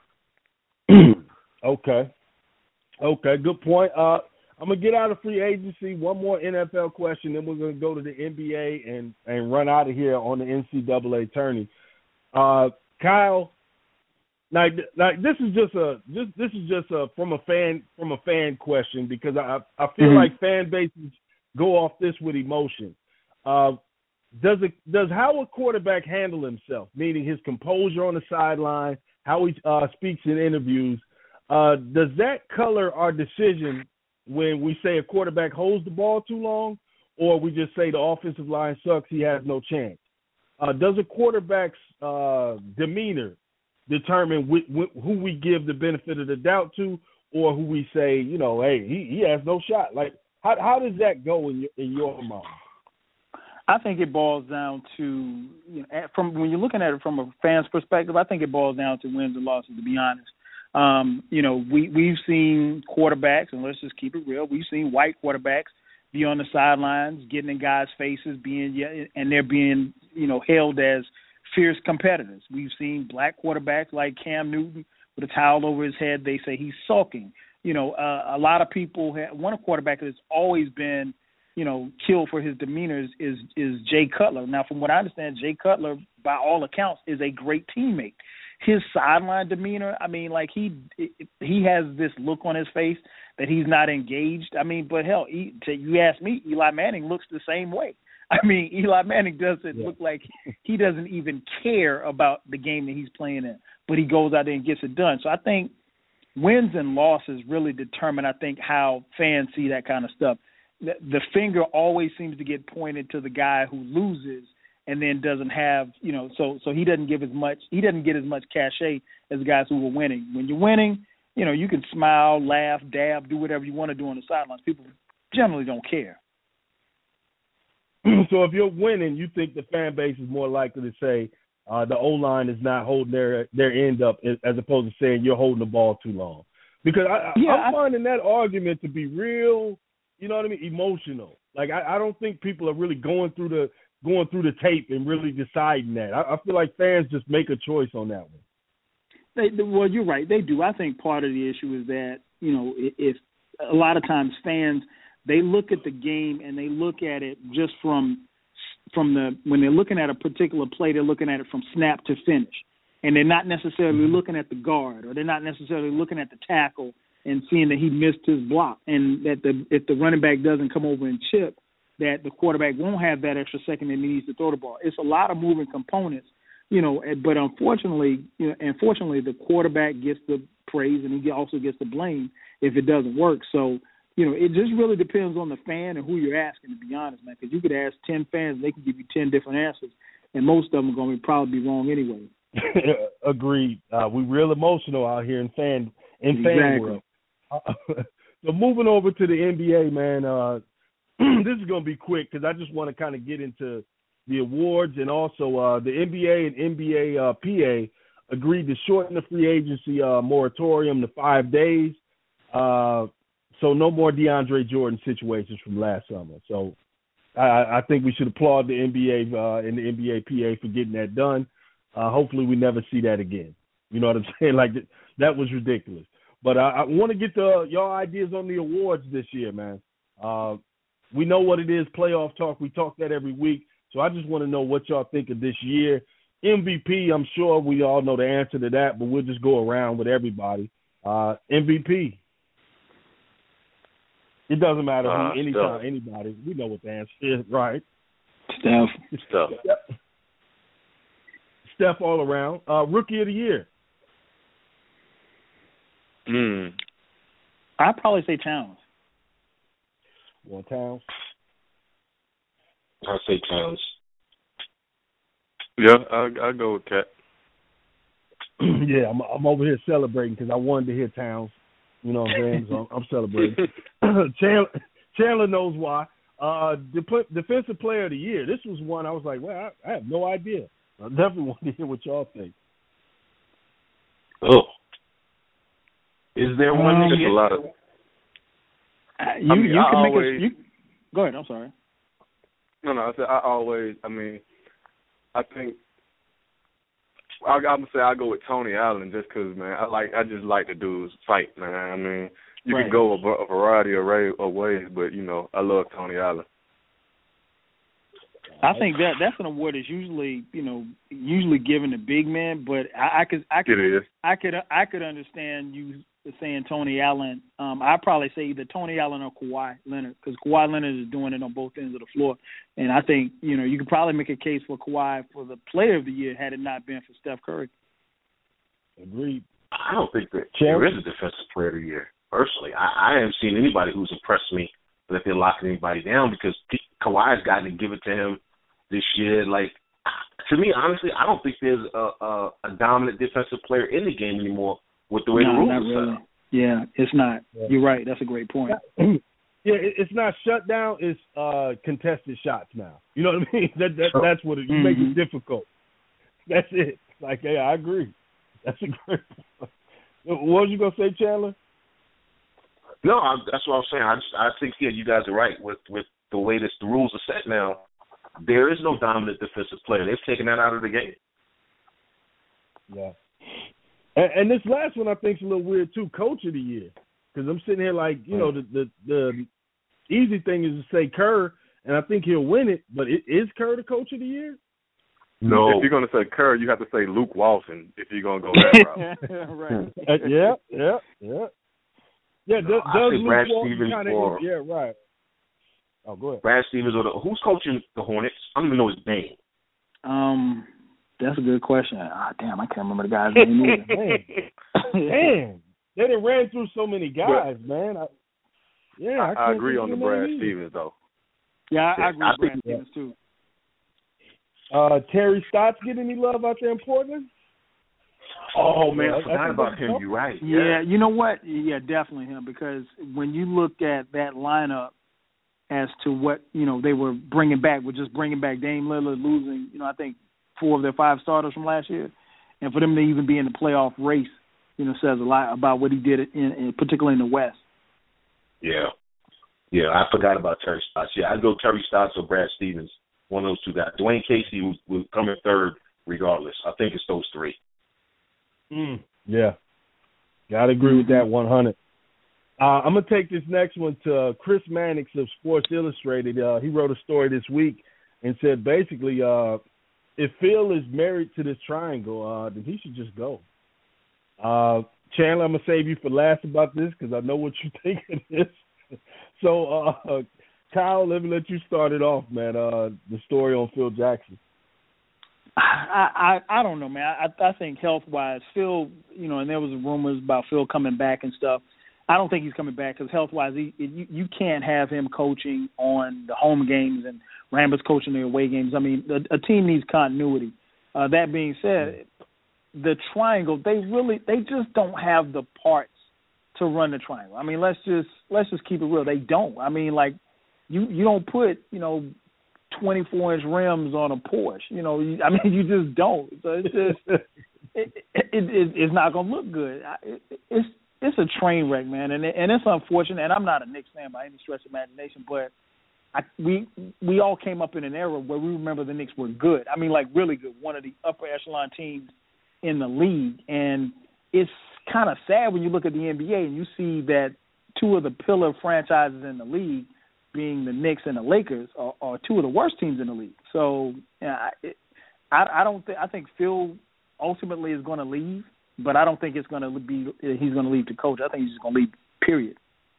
Okay. Okay, good point. Uh, I'm going to get out of free agency. One more N F L question, then we're going to go to the N B A and, and run out of here on the N C double A tourney. Uh, Kyle, now, now this is just a just this is just a from a fan from a fan question because I I feel mm-hmm. like fan bases go off this with emotion. Uh, does it does how a quarterback handle himself, meaning his composure on the sideline, how he uh, speaks in interviews, uh, does that color our decision when we say a quarterback holds the ball too long, or we just say the offensive line sucks, he has no chance? Uh, does a quarterback's uh, demeanor determine wh- wh- who we give the benefit of the doubt to, or who we say, you know, hey, he, he has no shot? Like, How how does that go in your in your mind? I think it boils down to, you know, from when you're looking at it from a fan's perspective, I think it boils down to wins and losses, to be honest. Um, you know, we, we've seen quarterbacks, and let's just keep it real, we've seen white quarterbacks be on the sidelines, getting in guys' faces, being and they're being, you know, hailed as fierce competitors. We've seen black quarterbacks like Cam Newton with a towel over his head. They say he's sulking. You know, uh, a lot of people have, one quarterback that's always been, you know, killed for his demeanor is, is is Jay Cutler. Now, from what I understand, Jay Cutler, by all accounts, is a great teammate. His sideline demeanor, I mean, like he he has this look on his face that he's not engaged. I mean, but hell, he, to, you ask me, Eli Manning looks the same way. I mean, Eli Manning doesn't yeah. look like he doesn't even care about the game that he's playing in, but he goes out there and gets it done. So I think wins and losses really determine, I think, how fans see that kind of stuff. The, the finger always seems to get pointed to the guy who loses and then doesn't have, you know, so so he doesn't give as much, he doesn't get as much cachet as guys who were winning. When you're winning, you know, you can smile, laugh, dab, do whatever you want to do on the sidelines. People generally don't care. So if you're winning, you think the fan base is more likely to say uh, the O-line is not holding their their end up as opposed to saying you're holding the ball too long. Because I, yeah, I'm I, finding that argument to be real, you know what I mean, emotional. Like I, I don't think people are really going through the going through the tape and really deciding that. I, I feel like fans just make a choice on that one. They, well, you're right. They do. I think part of the issue is that, you know, if a lot of times fans, they look at the game and they look at it just from from the when they're looking at a particular play, they're looking at it from snap to finish, and they're not necessarily looking at the guard or they're not necessarily looking at the tackle and seeing that he missed his block and that the if the running back doesn't come over and chip, that the quarterback won't have that extra second that he needs to throw the ball. It's a lot of moving components, you know. But unfortunately, you know, unfortunately, the quarterback gets the praise and he also gets the blame if it doesn't work. So, you know, it just really depends on the fan and who you're asking, to be honest, man. Because you could ask ten fans, and they can give you ten different answers, and most of them are going to probably be wrong anyway. Agreed. Uh, we real emotional out here in fan in exactly. fan world. Uh, so moving over to the N B A, man. Uh, this is going to be quick because I just want to kind of get into the awards, and also uh, the N B A and N B A uh, P A agreed to shorten the free agency uh, moratorium to five days. Uh, so no more DeAndre Jordan situations from last summer. So I, I think we should applaud the N B A uh, and the N B A P A for getting that done. Uh, hopefully we never see that again. You know what I'm saying? Like that was ridiculous. But I, I want to get the, y'all ideas on the awards this year, man. Uh, we know what it is, playoff talk. We talk that every week. So I just want to know what y'all think of this year. M V P, I'm sure we all know the answer to that, but we'll just go around with everybody. Uh, M V P. It doesn't matter uh, who, anytime, anybody. We know what the answer is, right? Steph. Steph. Steph, Steph all around. Uh, rookie of the year. Mm. I'd probably say Towns. One Towns. I'd say Towns. Yeah, I I go with Cat. yeah, I'm I'm over here celebrating because I wanted to hear Towns. You know what I'm saying? So I'm, I'm celebrating. Chandler, Chandler knows why. Uh, de- defensive player of the year. This was one I was like, well, I, I have no idea. I definitely want to hear what y'all think. Oh. Is there one? Um, Just a lot of. Uh, you I mean, you I can always, make a. You, go ahead. I'm sorry. No, no. I said I always. I mean, I think. I, I'm gonna say I go with Tony Allen just because, man. I like. I just like the dude's fight, man. I mean, you right. can go a, a variety of, ray, of ways, but you know, I love Tony Allen. I think that that's an award that's usually, you know, usually given to big men, but I, I could, I could, It is. I could, I could understand you saying Tony Allen. Um, I'd probably say either Tony Allen or Kawhi Leonard, because Kawhi Leonard is doing it on both ends of the floor, and I think, you know, you could probably make a case for Kawhi for the Player of the Year had it not been for Steph Curry. Agreed. I don't think that there is a defensive player of the year. Personally, I, I haven't seen anybody who's impressed me that they're locking anybody down because Kawhi's gotten to give it to him this year. Like, to me, honestly, I don't think there's a, a, a dominant defensive player in the game anymore with the way no, the not rules really. are. Yeah, it's not. Yeah. You're right. That's a great point. Yeah, it, it's not shut down. It's uh, contested shots now. You know what I mean? That, that that's what it, you mm-hmm. make it difficult. That's it. Like, yeah, I agree. That's a great point. What was you gonna say, Chandler? No, I, that's what I was saying. I just, I think yeah, you guys are right with with the way this the rules are set now. There is no dominant defensive player. They've taken that out of the game. Yeah. And, and this last one I think is a little weird too. Coach of the year, because I'm sitting here like you know the, the the easy thing is to say Kerr, and I think he'll win it. But it, is Kerr the coach of the year? No. If you're going to say Kerr, you have to say Luke Walton if you're going to go that route. Right. Uh, yeah, yeah, yeah. Yeah, no, does, I does say Luke Brad Walton Stevens kinda, or yeah, right. Oh, go ahead. Brad Stevens or the, who's coaching the Hornets? I don't even know his name. Um, that's a good question. Ah, damn, I can't remember the guy's name either. Man. Man, they done ran through so many guys, but, man. I, yeah, I, I, I agree on the Brad Stevens though. Yeah, I, I agree I with Brad think, Stevens too. Uh, Terry Stotts get any love out there in Portland? Oh man, yeah, I forgot about him. You're right. Yeah. Yeah, you know what? Yeah, definitely him, because when you look at that lineup as to what you know they were bringing back, with just bringing back Dame Lillard, losing you know I think four of their five starters from last year, and for them to even be in the playoff race, you know, says a lot about what he did in, in particularly in the West. Yeah, yeah, I forgot about Terry Stotts. Yeah, I'd go Terry Stotts or Brad Stevens. One of those two guys. Dwayne Casey will, will come in third regardless. I think it's those three. Mm, yeah. Got to agree with that one hundred. Uh, I'm going to take this next one to uh, Chris Mannix of Sports Illustrated. Uh, he wrote a story this week and said basically uh, if Phil is married to this triangle, uh, then he should just go. Uh, Chandler, I'm going to save you for last about this because I know what you think of this. so, uh, Kyle, let me let you start it off, man. Uh, the story on Phil Jackson. I, I I don't know, man. I I think health wise, Phil, you know, and there was rumors about Phil coming back and stuff. I don't think he's coming back because health wise, he, you you can't have him coaching on the home games and Rambert's coaching the away games. I mean, a, a team needs continuity. Uh, that being said, the triangle, they really they just don't have the parts to run the triangle. I mean, let's just let's just keep it real. They don't. I mean, like. You you don't put, you know, twenty-four inch rims on a Porsche. You know, you, I mean, you just don't. So it's just, it, it, it, it's not going to look good. It, it's it's a train wreck, man, and and it's unfortunate. And I'm not a Knicks fan by any stretch of imagination, but I, we we all came up in an era where we remember the Knicks were good. I mean, like really good, one of the upper echelon teams in the league. And it's kind of sad when you look at the N B A and you see that two of the pillar franchises in the league, being the Knicks and the Lakers, are, are two of the worst teams in the league. So yeah, it, I, I don't think I think Phil ultimately is going to leave, but I don't think it's going to be he's going to leave to coach. I think he's just going to leave. Period.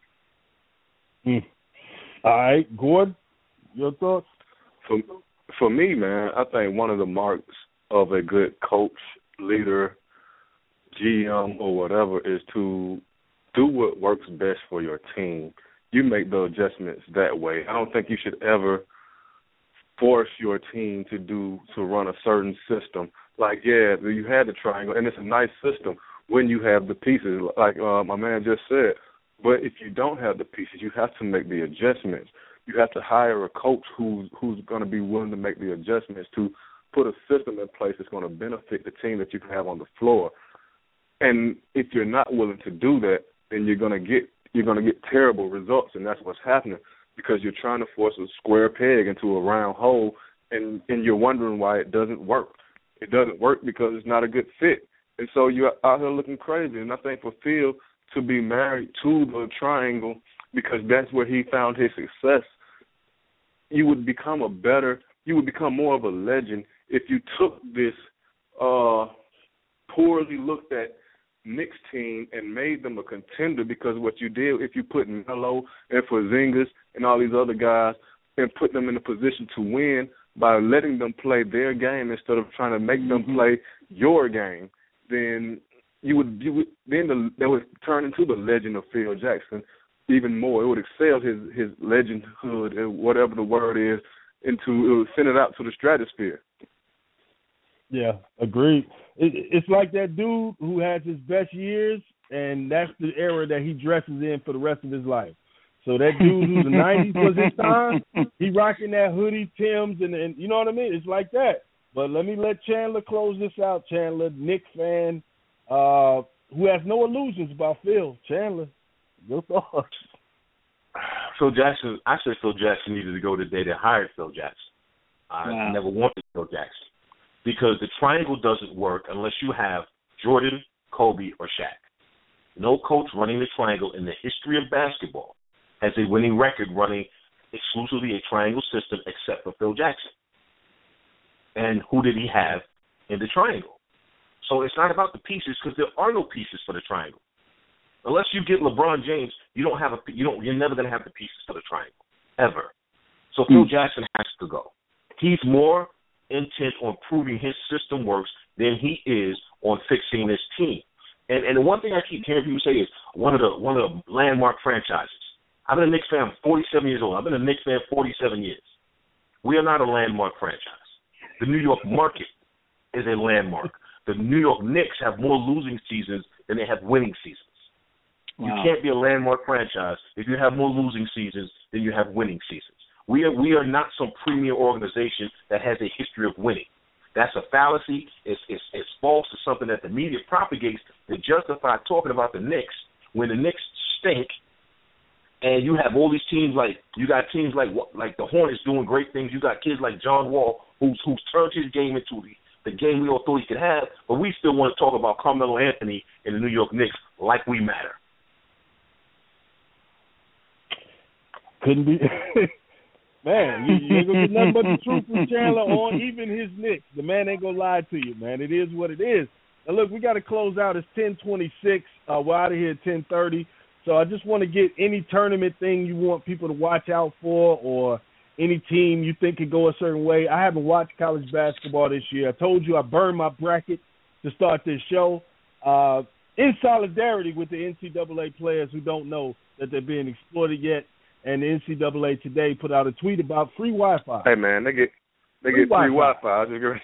Hmm. All right, Gord, your thoughts? For for me, man, I think one of the marks of a good coach, leader, G M, or whatever is to do what works best for your team. You make the adjustments that way. I don't think you should ever force your team to do to run a certain system. Like, yeah, you had the triangle, and it's a nice system when you have the pieces, like uh, my man just said. But if you don't have the pieces, you have to make the adjustments. You have to hire a coach who's who's going to be willing to make the adjustments to put a system in place that's going to benefit the team that you have on the floor. And if you're not willing to do that, then you're going to get you're going to get terrible results, and that's what's happening because you're trying to force a square peg into a round hole, and, and you're wondering why it doesn't work. It doesn't work because it's not a good fit. And so you're out here looking crazy. And I think for Phil to be married to the triangle because that's where he found his success, you would become a better, you would become more of a legend if you took this uh, poorly looked at Knicks team and made them a contender, because what you did, if you put Melo and Porzingis and all these other guys and put them in a position to win by letting them play their game instead of trying to make them play your game, then you would, you would then the, that would turn into the legend of Phil Jackson even more. It would excel his his legendhood, whatever the word is, into it would send it out to the stratosphere. Yeah, agreed. It, it's like that dude who has his best years, and that's the era that he dresses in for the rest of his life. So that dude who the nineties was his time, he rocking that hoodie, Timbs, and, and you know what I mean? It's like that. But let me let Chandler close this out. Chandler, Knicks fan, uh, who has no illusions about Phil. Chandler, your thoughts? Phil Jackson, I said Phil Jackson needed to go the day they hired Phil Jackson. I wow. never wanted Phil Jackson because the triangle doesn't work unless you have Jordan, Kobe, or Shaq. No coach running the triangle in the history of basketball has a winning record running exclusively a triangle system except for Phil Jackson. And who did he have in the triangle? So it's not about the pieces because there are no pieces for the triangle. Unless you get LeBron James, you don't have a you don't you're never going to have the pieces for the triangle ever. So Phil mm. Jackson has to go. He's more intent on proving his system works than he is on fixing this team. And and the one thing I keep hearing people say is one of the one of the landmark franchises. I've been a Knicks fan forty-seven years old. I've been a Knicks fan forty-seven years. We are not a landmark franchise. The New York market is a landmark. The New York Knicks have more losing seasons than they have winning seasons. Wow. You can't be a landmark franchise if you have more losing seasons than you have winning seasons. We are we are not some premier organization that has a history of winning. That's a fallacy. It's, it's, it's false. It's something that the media propagates to justify talking about the Knicks when the Knicks stink. And you have all these teams like you got teams like like the Hornets doing great things. You got kids like John Wall who's who's turned his game into the, the game we all thought he could have. But we still want to talk about Carmelo Anthony and the New York Knicks like we matter. Couldn't be. Man, you, you ain't going to get nothing but the truth from Chandler on even his Knicks. The man ain't going to lie to you, man. It is what it is. Now, look, we got to close out. It's ten twenty-six. Uh, we're out of here at ten thirty. So I just want to get any tournament thing you want people to watch out for or any team you think could go a certain way. I haven't watched college basketball this year. I told you I burned my bracket to start this show uh, in solidarity with the N C double A players who don't know that they're being exploited yet. And the N C double A today put out a tweet about free Wi-Fi. Hey, man, they get they free get free Wi-Fi.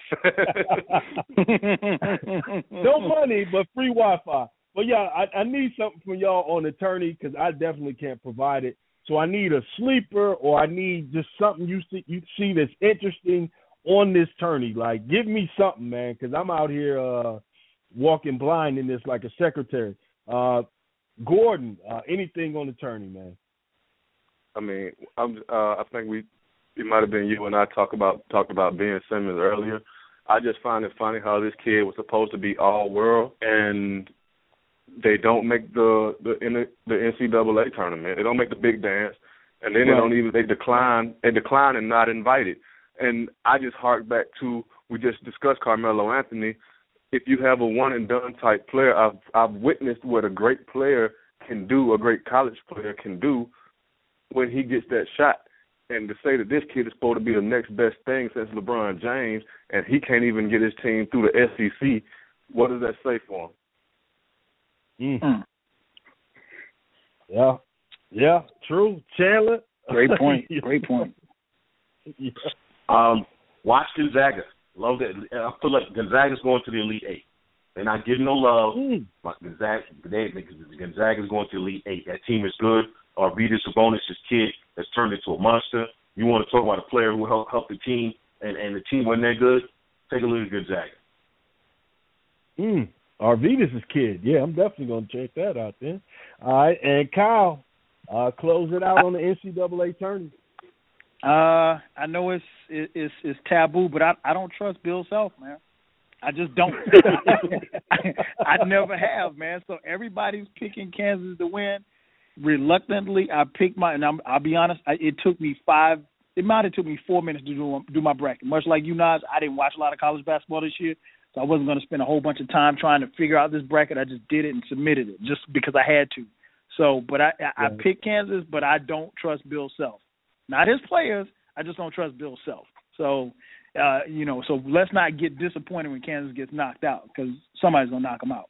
Wi-Fi. No money, but free Wi-Fi. But, yeah, I, I need something from y'all on the tourney because I definitely can't provide it. So I need a sleeper or I need just something you see, you see that's interesting on this tourney. Like, give me something, man, because I'm out here uh, walking blind in this like a secretary. Uh, Gordon, uh, anything on the tourney, man? I mean, I'm, uh, I think we it might have been you and I talk about talked about Ben Simmons earlier. I just find it funny how this kid was supposed to be all world, and they don't make the the the N C double A tournament. They don't make the big dance, and then right. they don't even they decline they decline and not invited. And I just hark back to we just discussed Carmelo Anthony. If you have a one and done type player, I've I've witnessed what a great player can do, a great college player can do when he gets that shot. And to say that this kid is supposed to be the next best thing since LeBron James, and he can't even get his team through the S E C, what does that say for him? Mm. Yeah, yeah, true. Chandler? Great point, great point. Yeah. Um, watch Gonzaga. Love that. I feel like Gonzaga's going to the Elite Eight. They're not getting no love. Mm. But Gonzaga, they, Gonzaga's going to the Elite Eight. That team is good. Arvydas Sabonis, this kid that's turned into a monster. You want to talk about a player who helped help the team, and, and the team wasn't that good? Take a look at Gonzaga. Mm. Arvydas' kid. Yeah, I'm definitely going to check that out then. All right, and Kyle, uh, close it out on the N C double A tournament. Uh, I know it's it's it's taboo, but I I don't trust Bill Self, man. I just don't. I, I never have, man. So everybody's picking Kansas to win. Reluctantly, I picked my, and I'm, I'll be honest, I, it took me five, it might have took me four minutes to do, do my bracket. Much like you, Nas, I didn't watch a lot of college basketball this year, so I wasn't going to spend a whole bunch of time trying to figure out this bracket. I just did it and submitted it just because I had to. So, but I, I, I picked Kansas, but I don't trust Bill Self. Not his players, I just don't trust Bill Self. So, uh, you know, so let's not get disappointed when Kansas gets knocked out because somebody's going to knock them out.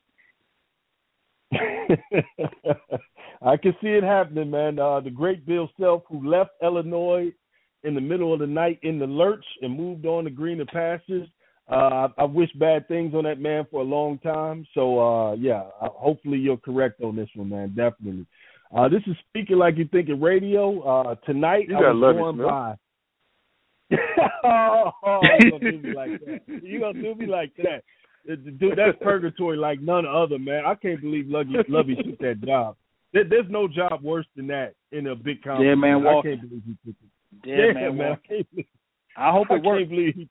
I can see it happening, man. Uh, the great Bill Self, who left Illinois in the middle of the night in the lurch and moved on to greener pastures. Uh, I, I wish bad things on that man for a long time. So, uh, yeah, uh, hopefully you're correct on this one, man. Definitely. Uh, this is Speaking Like You Thinking Radio. Uh, tonight you I gotta was love joined it, by. oh, oh, you gonna do me like that? You gonna do me like that? Dude, that's purgatory like none other, man. I can't believe Lovey, Lovey took that job. There, there's no job worse than that in a big company. Yeah, man, I Walker. can't believe he took it. Dead Yeah, man, man. Walker. I can't believe. I hope it I works. can't believe he.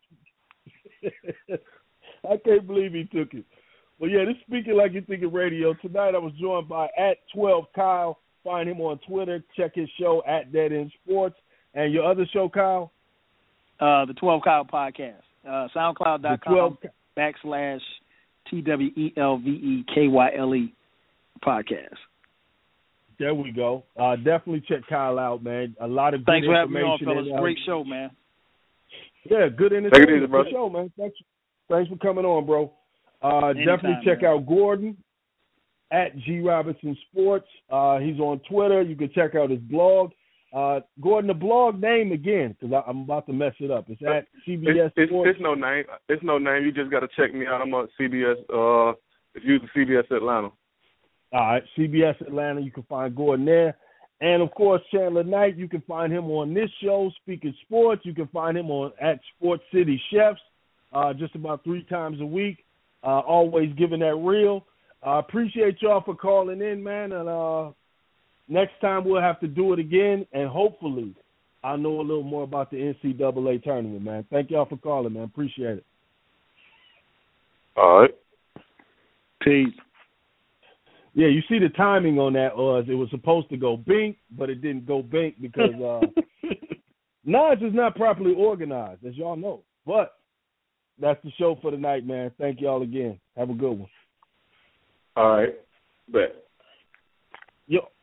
I can't believe he took it. Well, yeah, this Speaking Like You Thinking Radio. Tonight I was joined by at twelve Kyle. Find him on Twitter. Check his show at Dead End Sports. And your other show, Kyle? Uh, the twelve Kyle podcast. Uh, SoundCloud dot com backslash T W E L V E K Y L E podcast. There we go. Uh, definitely check Kyle out, man. A lot of good Thanks for having me on, information fellas. in, uh, Great show, man. Yeah, good Take it entertainment. easy, brother. Good show, man. Thanks, thanks for coming on, bro. Uh, Anytime, definitely check man. out Gordon at G Robinson Sports. Uh, he's on Twitter. You can check out his blog. Uh, Gordon, the blog name again, because I'm about to mess it up. It's at C B S It's, it's, Sports. it's no name. It's no name. You just got to check me out. I'm on C B S. Uh, if you use the C B S Atlanta. All right, C B S Atlanta. You can find Gordon there. And, of course, Chandler Knight, you can find him on this show, Speaking Sports. You can find him on at Sports City Chefs uh, just about three times a week, uh, always giving that real. I uh, appreciate y'all for calling in, man. And uh, next time we'll have to do it again, and hopefully I'll know a little more about the N C double A tournament, man. Thank y'all for calling, man. Appreciate it. All right. Peace. Yeah, you see the timing on that was it was supposed to go bink, but it didn't go bink because uh, Nas is not properly organized, as y'all know. But that's the show for tonight, man. Thank y'all again. Have a good one. All right. Bet. Yo.